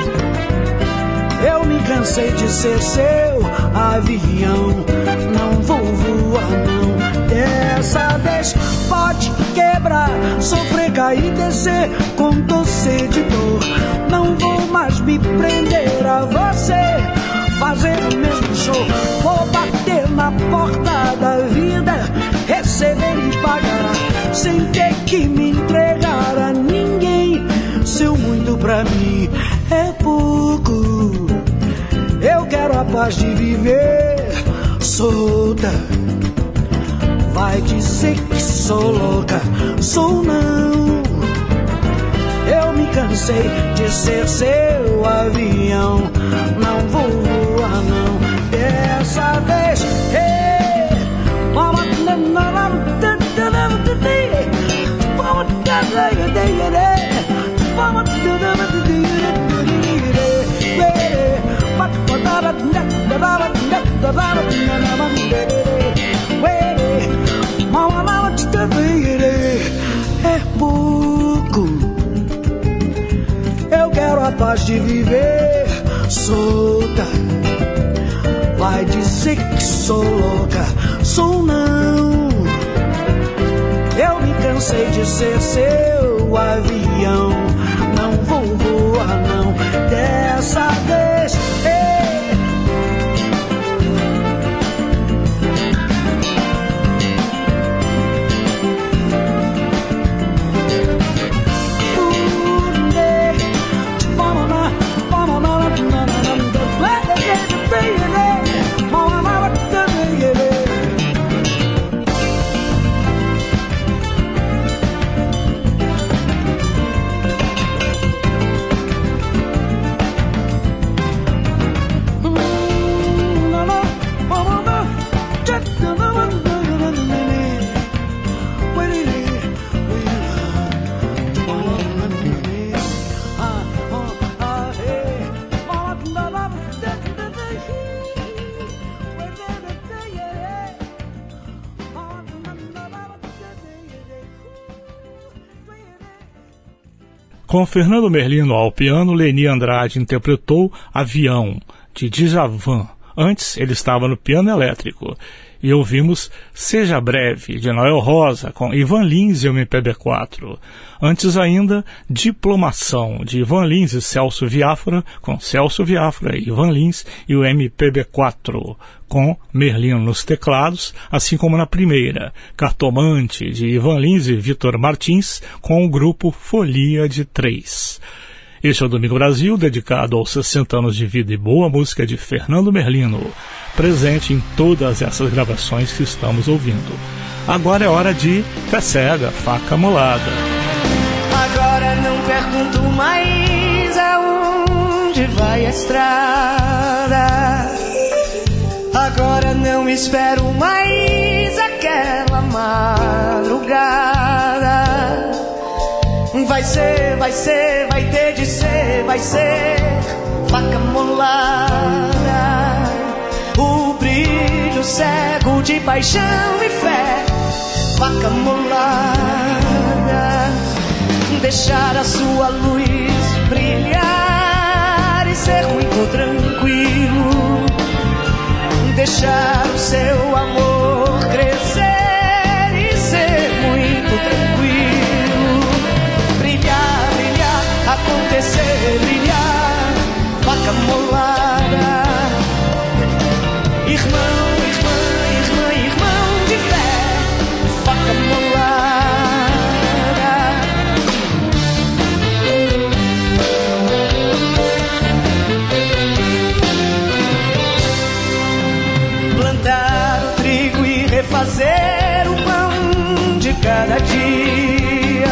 Eu me cansei de ser seu avião. Não vou voar não, dessa vez. Pode quebrar, sofrer, cair, descer com torcer de dor. Não vou mais me prender a você, fazer o mesmo show. Vou bater na porta da vida, receber e pagar, sem ter que me entregar a ninguém. Seu muito pra mim é pouco. Eu quero a paz de viver solta. Vai dizer que sou louca, sou não. Eu me cansei de ser seu avião. Não vou voar não, dessa vez. Hey, mama, é pouco. Eu quero a paz de viver solta. Vai dizer que sou louca, sou não. Eu me cansei de ser seu avião. Não vou voar não, dessa vez. Hey. Com Fernando Merlino ao piano, Leni Andrade interpretou Avião, de Djavan. Antes, ele estava no piano elétrico. E ouvimos Seja Breve, de Noel Rosa, com Ivan Lins e o M P B quatro. Antes ainda, Diplomação, de Ivan Lins e Celso Viáfora, com Celso Viáfora e Ivan Lins e o M P B quatro, com Merlino nos teclados, assim como na primeira, Cartomante, de Ivan Lins e Vitor Martins, com o grupo Folia de Três. Este é o Domingo Brasil, dedicado aos sessenta anos de vida e boa música de Fernando Merlino, presente em todas essas gravações que estamos ouvindo. Agora é hora de Fé Cega, Faca Molada. Agora não pergunto mais aonde vai a estrada. Agora não espero mais aquela madrugada. Vai ser, vai ser, vai ter de ser, vai ser faca molada. O brilho cego de paixão e fé, faca molada. Deixar a sua luz brilhar e ser muito tranquilo, deixar o seu amor crescer e ser muito tranquilo, brilhar, brilhar, acontecer, brilhar, faca molada, irmão, irmã, irmã, irmão de fé, faca molada. Fazer o pão de cada dia,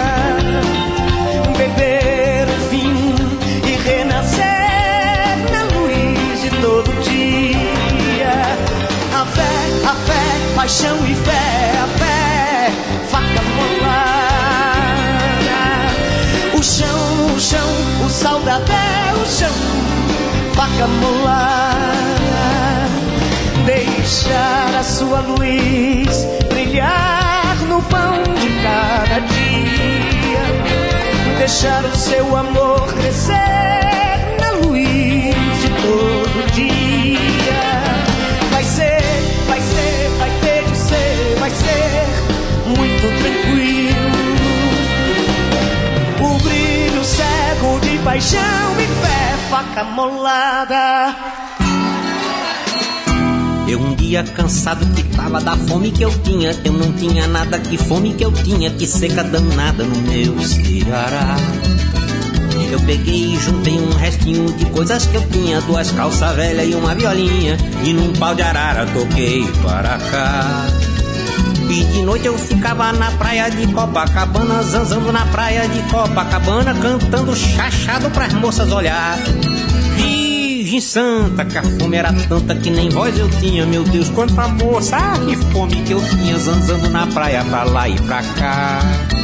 beber o vinho e renascer na luz de todo dia. A fé, a fé, paixão e fé, a fé, faca molada. O chão, o chão, o sal da terra, o chão, faca molada. Deixar a sua luz brilhar no pão de cada dia, deixar o seu amor crescer na luz de todo dia. Vai ser, vai ser, vai ter de ser, vai ser muito tranquilo. O brilho cego de paixão e fé, faca molada. Eu um dia cansado que tava da fome que eu tinha, eu não tinha nada, que fome que eu tinha, que seca danada no meu Ceará. Eu peguei e juntei um restinho de coisas que eu tinha, duas calças velhas e uma violinha, e num pau de arara toquei para cá. E de noite eu ficava na praia de Copacabana, zanzando na praia de Copacabana, cantando chachado pras moças olhar. Virgem Santa, que a fome era tanta que nem voz eu tinha, meu Deus, quanta moça, ah, que fome que eu tinha, zanzando na praia pra lá e pra cá.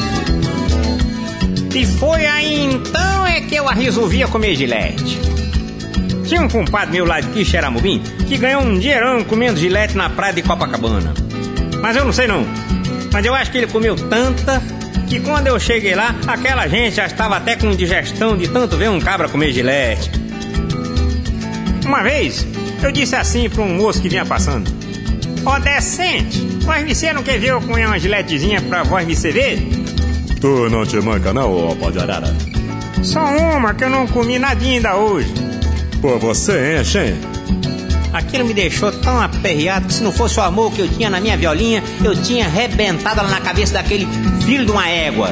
E foi aí então é que eu resolvia comer gilete. Tinha um compadre meu lá de Quixeramobim que ganhou um dinheirão comendo gilete na praia de Copacabana. Mas eu não sei não, mas eu acho que ele comeu tanta que quando eu cheguei lá, aquela gente já estava até com indigestão de tanto ver um cabra comer gilete. Uma vez, eu disse assim para um moço que vinha passando: ó, decente, vós você não quer ver eu comer uma giletezinha pra vós me ver? Tu não te manca não, ó pau de arara? Só uma que eu não comi nadinha ainda hoje. Pô, você enche, hein? Aquilo me deixou tão aperreado que se não fosse o amor que eu tinha na minha violinha, eu tinha arrebentado ela na cabeça daquele filho de uma égua.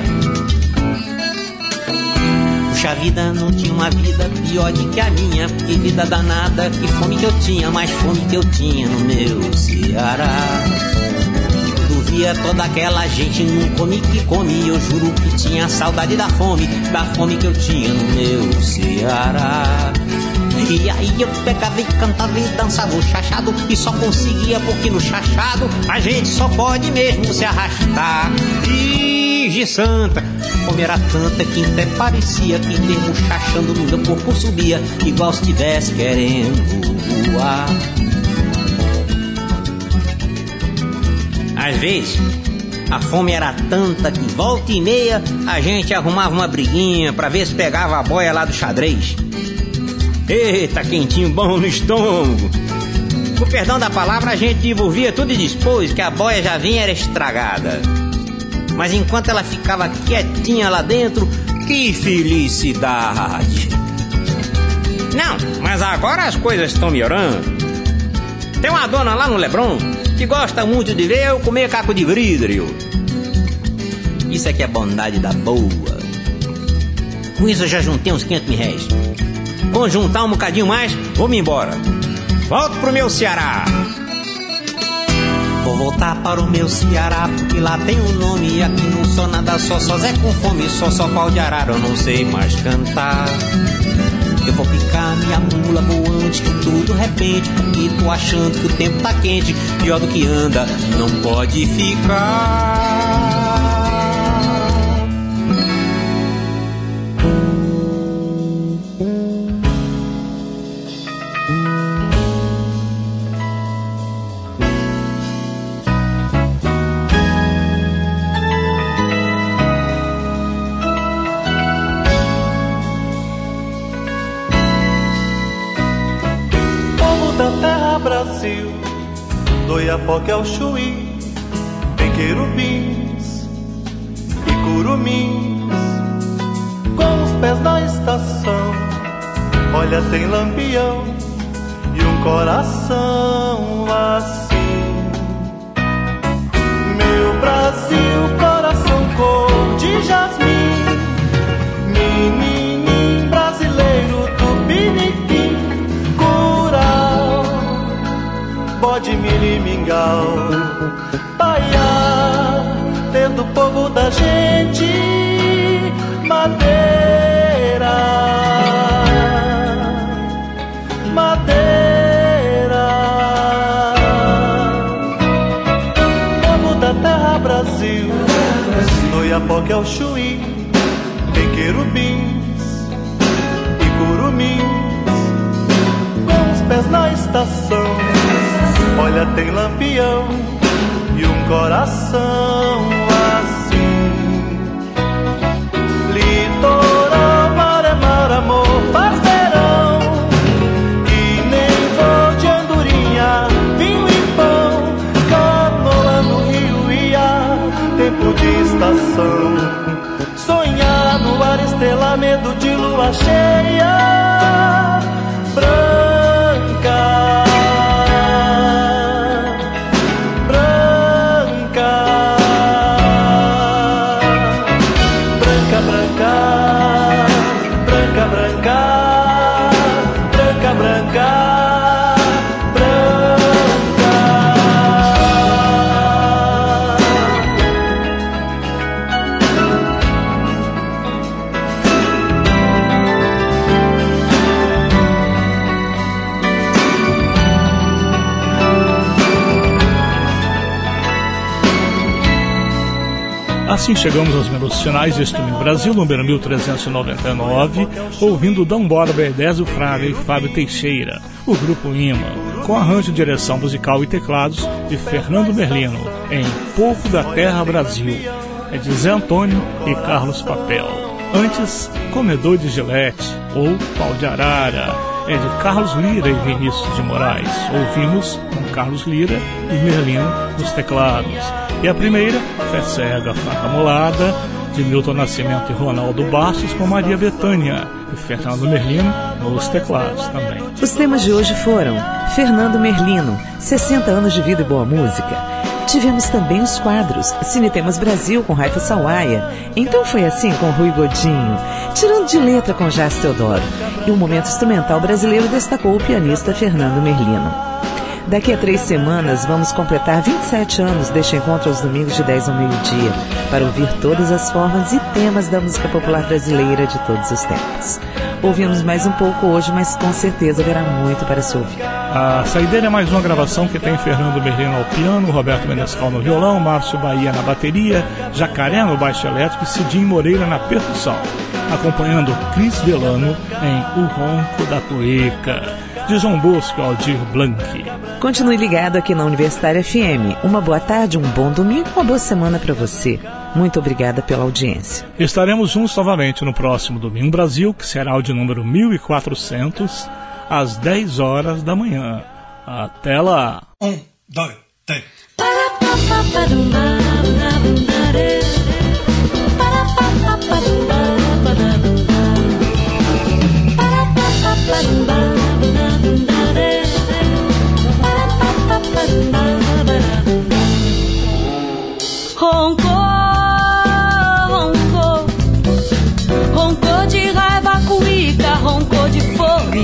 Puxa vida, não tinha uma vida pior de que a minha, que vida danada, que fome que eu tinha, mais fome que eu tinha no meu Ceará. Tu via toda aquela gente num come que come, eu juro que tinha saudade da fome, da fome que eu tinha no meu Ceará. E aí eu pegava e cantava e dançava o chachado, e só conseguia porque no chachado a gente só pode mesmo se arrastar. Virgem Santa, a fome era tanta que até parecia que termo chachando no meu corpo subia, igual se estivesse querendo voar. Às vezes a fome era tanta que volta e meia a gente arrumava uma briguinha pra ver se pegava a boia lá do xadrez. Eita, quentinho bom no estômago. Com perdão da palavra, a gente devolvia tudo e dispôs que a boia já vinha era estragada. Mas enquanto ela ficava quietinha lá dentro, que felicidade. Não, mas agora as coisas estão melhorando. Tem uma dona lá no Leblon que gosta muito de ver eu comer caco de vidro. Isso aqui é bondade da boa. Com isso eu já juntei uns quinhentos mil reais. Vou juntar um bocadinho mais, vou-me embora. Volto pro meu Ceará. Vou voltar para o meu Ceará, porque lá tem um nome, e aqui não sou nada só, só Zé com fome, só só pau de arara, eu não sei mais cantar. Eu vou picar minha mula voante, que tudo repente, porque tô achando que o tempo tá quente, pior do que anda, não pode ficar. Brasil, do Iapoque ao Chuí, tem querubins e curumins, com os pés na estação. Olha, tem lampião e um coração assim. Meu Brasil, coração cor de jasmim, menininho brasileiro, tupiniquim, curau, bode, milho, mingau, paiá, desde o povo da gente, madeira, madeira, povo da terra Brasil, do Iapoque ao Chuí, tem querubins e curumins, com os pés na estação. Olha, tem lampião e um coração assim. Litoral, mar é mar, amor, faz verão, que nem voo de andorinha, vinho e pão, canoa no rio ia, tempo de estação. Sonhar no ar, estrelamento de lua cheia, branca, branca, branca, branca, branca, branca, branca, branca. Assim chegamos aos minutos finais deste Domingo Brasil, número mil trezentos e noventa e nove, ouvindo Dambora B dez, o Fraga e Fábio Teixeira, o Grupo Imã, com arranjo, direção musical e teclados de Fernando Merlino, em Povo da Terra Brasil, é de Zé Antônio e Carlos Papel. Antes, Comedor de Gilete, ou Pau de Arara, é de Carlos Lira e Vinícius de Moraes. Ouvimos com Carlos Lira e Merlino nos teclados. E a primeira, Fé Cega, Faca Molada, de Milton Nascimento e Ronaldo Bastos, com Maria Bethânia e Fernando Merlino nos teclados também. Os temas de hoje foram Fernando Merlino, sessenta anos de vida e boa música. Tivemos também os quadros Cinetemas Brasil com Raifa Sawaia, Então Foi Assim com Rui Godinho, Tirando de Letra com Jás Teodoro, e o momento instrumental brasileiro destacou o pianista Fernando Merlino. Daqui a três semanas vamos completar vinte e sete anos deste encontro aos domingos de dez ao meio-dia, para ouvir todas as formas e temas da música popular brasileira de todos os tempos. Ouvimos mais um pouco hoje, mas com certeza haverá muito para se ouvir. A saideira é mais uma gravação que tem Fernando Merlino ao piano, Roberto Menescal no violão, Márcio Bahia na bateria, Jacaré no baixo elétrico e Cidinho Moreira na percussão, acompanhando Cris Delano em O Ronco da Cueca, de João Bosco e Aldir Blanc. Continue ligado aqui na Universitária F M. Uma boa tarde, um bom domingo, uma boa semana para você. Muito obrigada pela audiência. Estaremos juntos novamente no próximo Domingo Brasil, que será o de número mil e quatrocentos, às dez horas da manhã. Até lá! Um, dois, três. Roncou, roncou, roncou de raiva, cuíca, roncou de fome.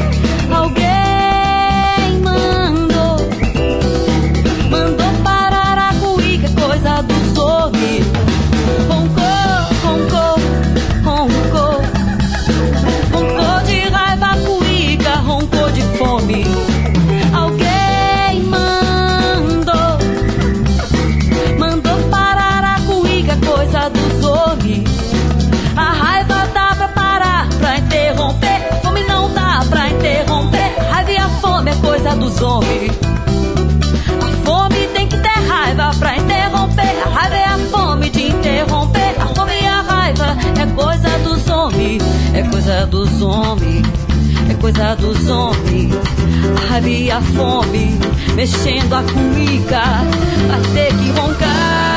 Alguém mandou, mandou parar a cuíca, coisa dos homens. Roncou, roncou, roncou, roncou de raiva, cuíca, roncou de fome. Alguém mandou, mandou parar a cuíca, coisa dos homens. A raiva dá pra parar, pra interromper. A fome não dá pra interromper. A raiva e a fome é coisa dos homens. A fome tem que ter raiva pra interromper. A raiva é a fome de interromper. A fome e a raiva é coisa dos homens. É coisa dos homens. É coisa dos homens. A raiva e a fome, mexendo a cuíca, vai ter que roncar.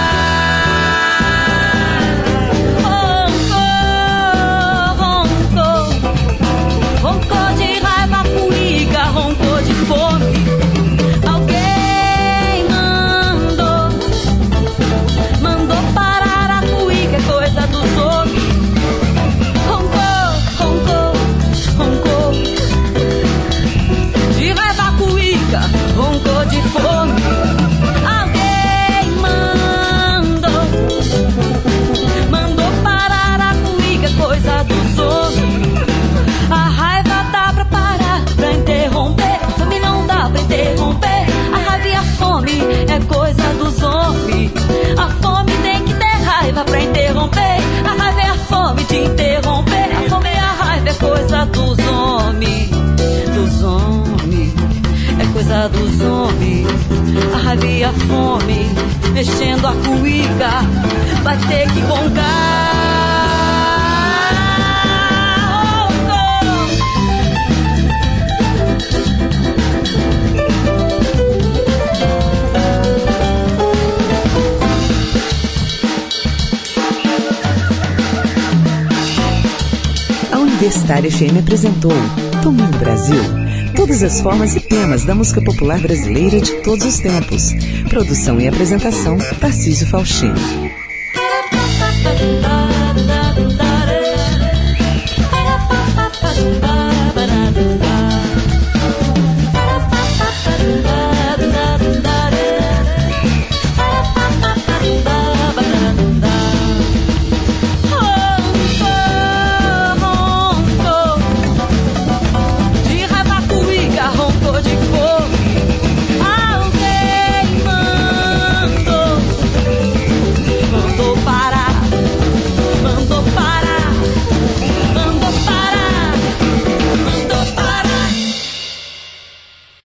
Roncou de raiva, cuíca, roncou de fome. Alguém mandou, mandou parar a cuíca, é coisa dos homens. Roncou, roncou, roncou de raiva, cuíca, roncou de fome. Alguém mandou, mandou parar a cuíca, é coisa dos homens. A raiva dá pra parar, pra interromper. A fome não dá pra interromper. A raiva e a fome é coisa dos homens. A fome tem que ter raiva pra interromper. A raiva e a fome de interromper. A fome e a raiva é coisa dos homens. Dos homens, é coisa dos homens. A raiva e a fome, mexendo a cuíca, vai ter que roncar. Universitária F M apresentou Domingo Brasil. Todas as formas e temas da música popular brasileira de todos os tempos. Produção e apresentação, Tarcísio Faustino.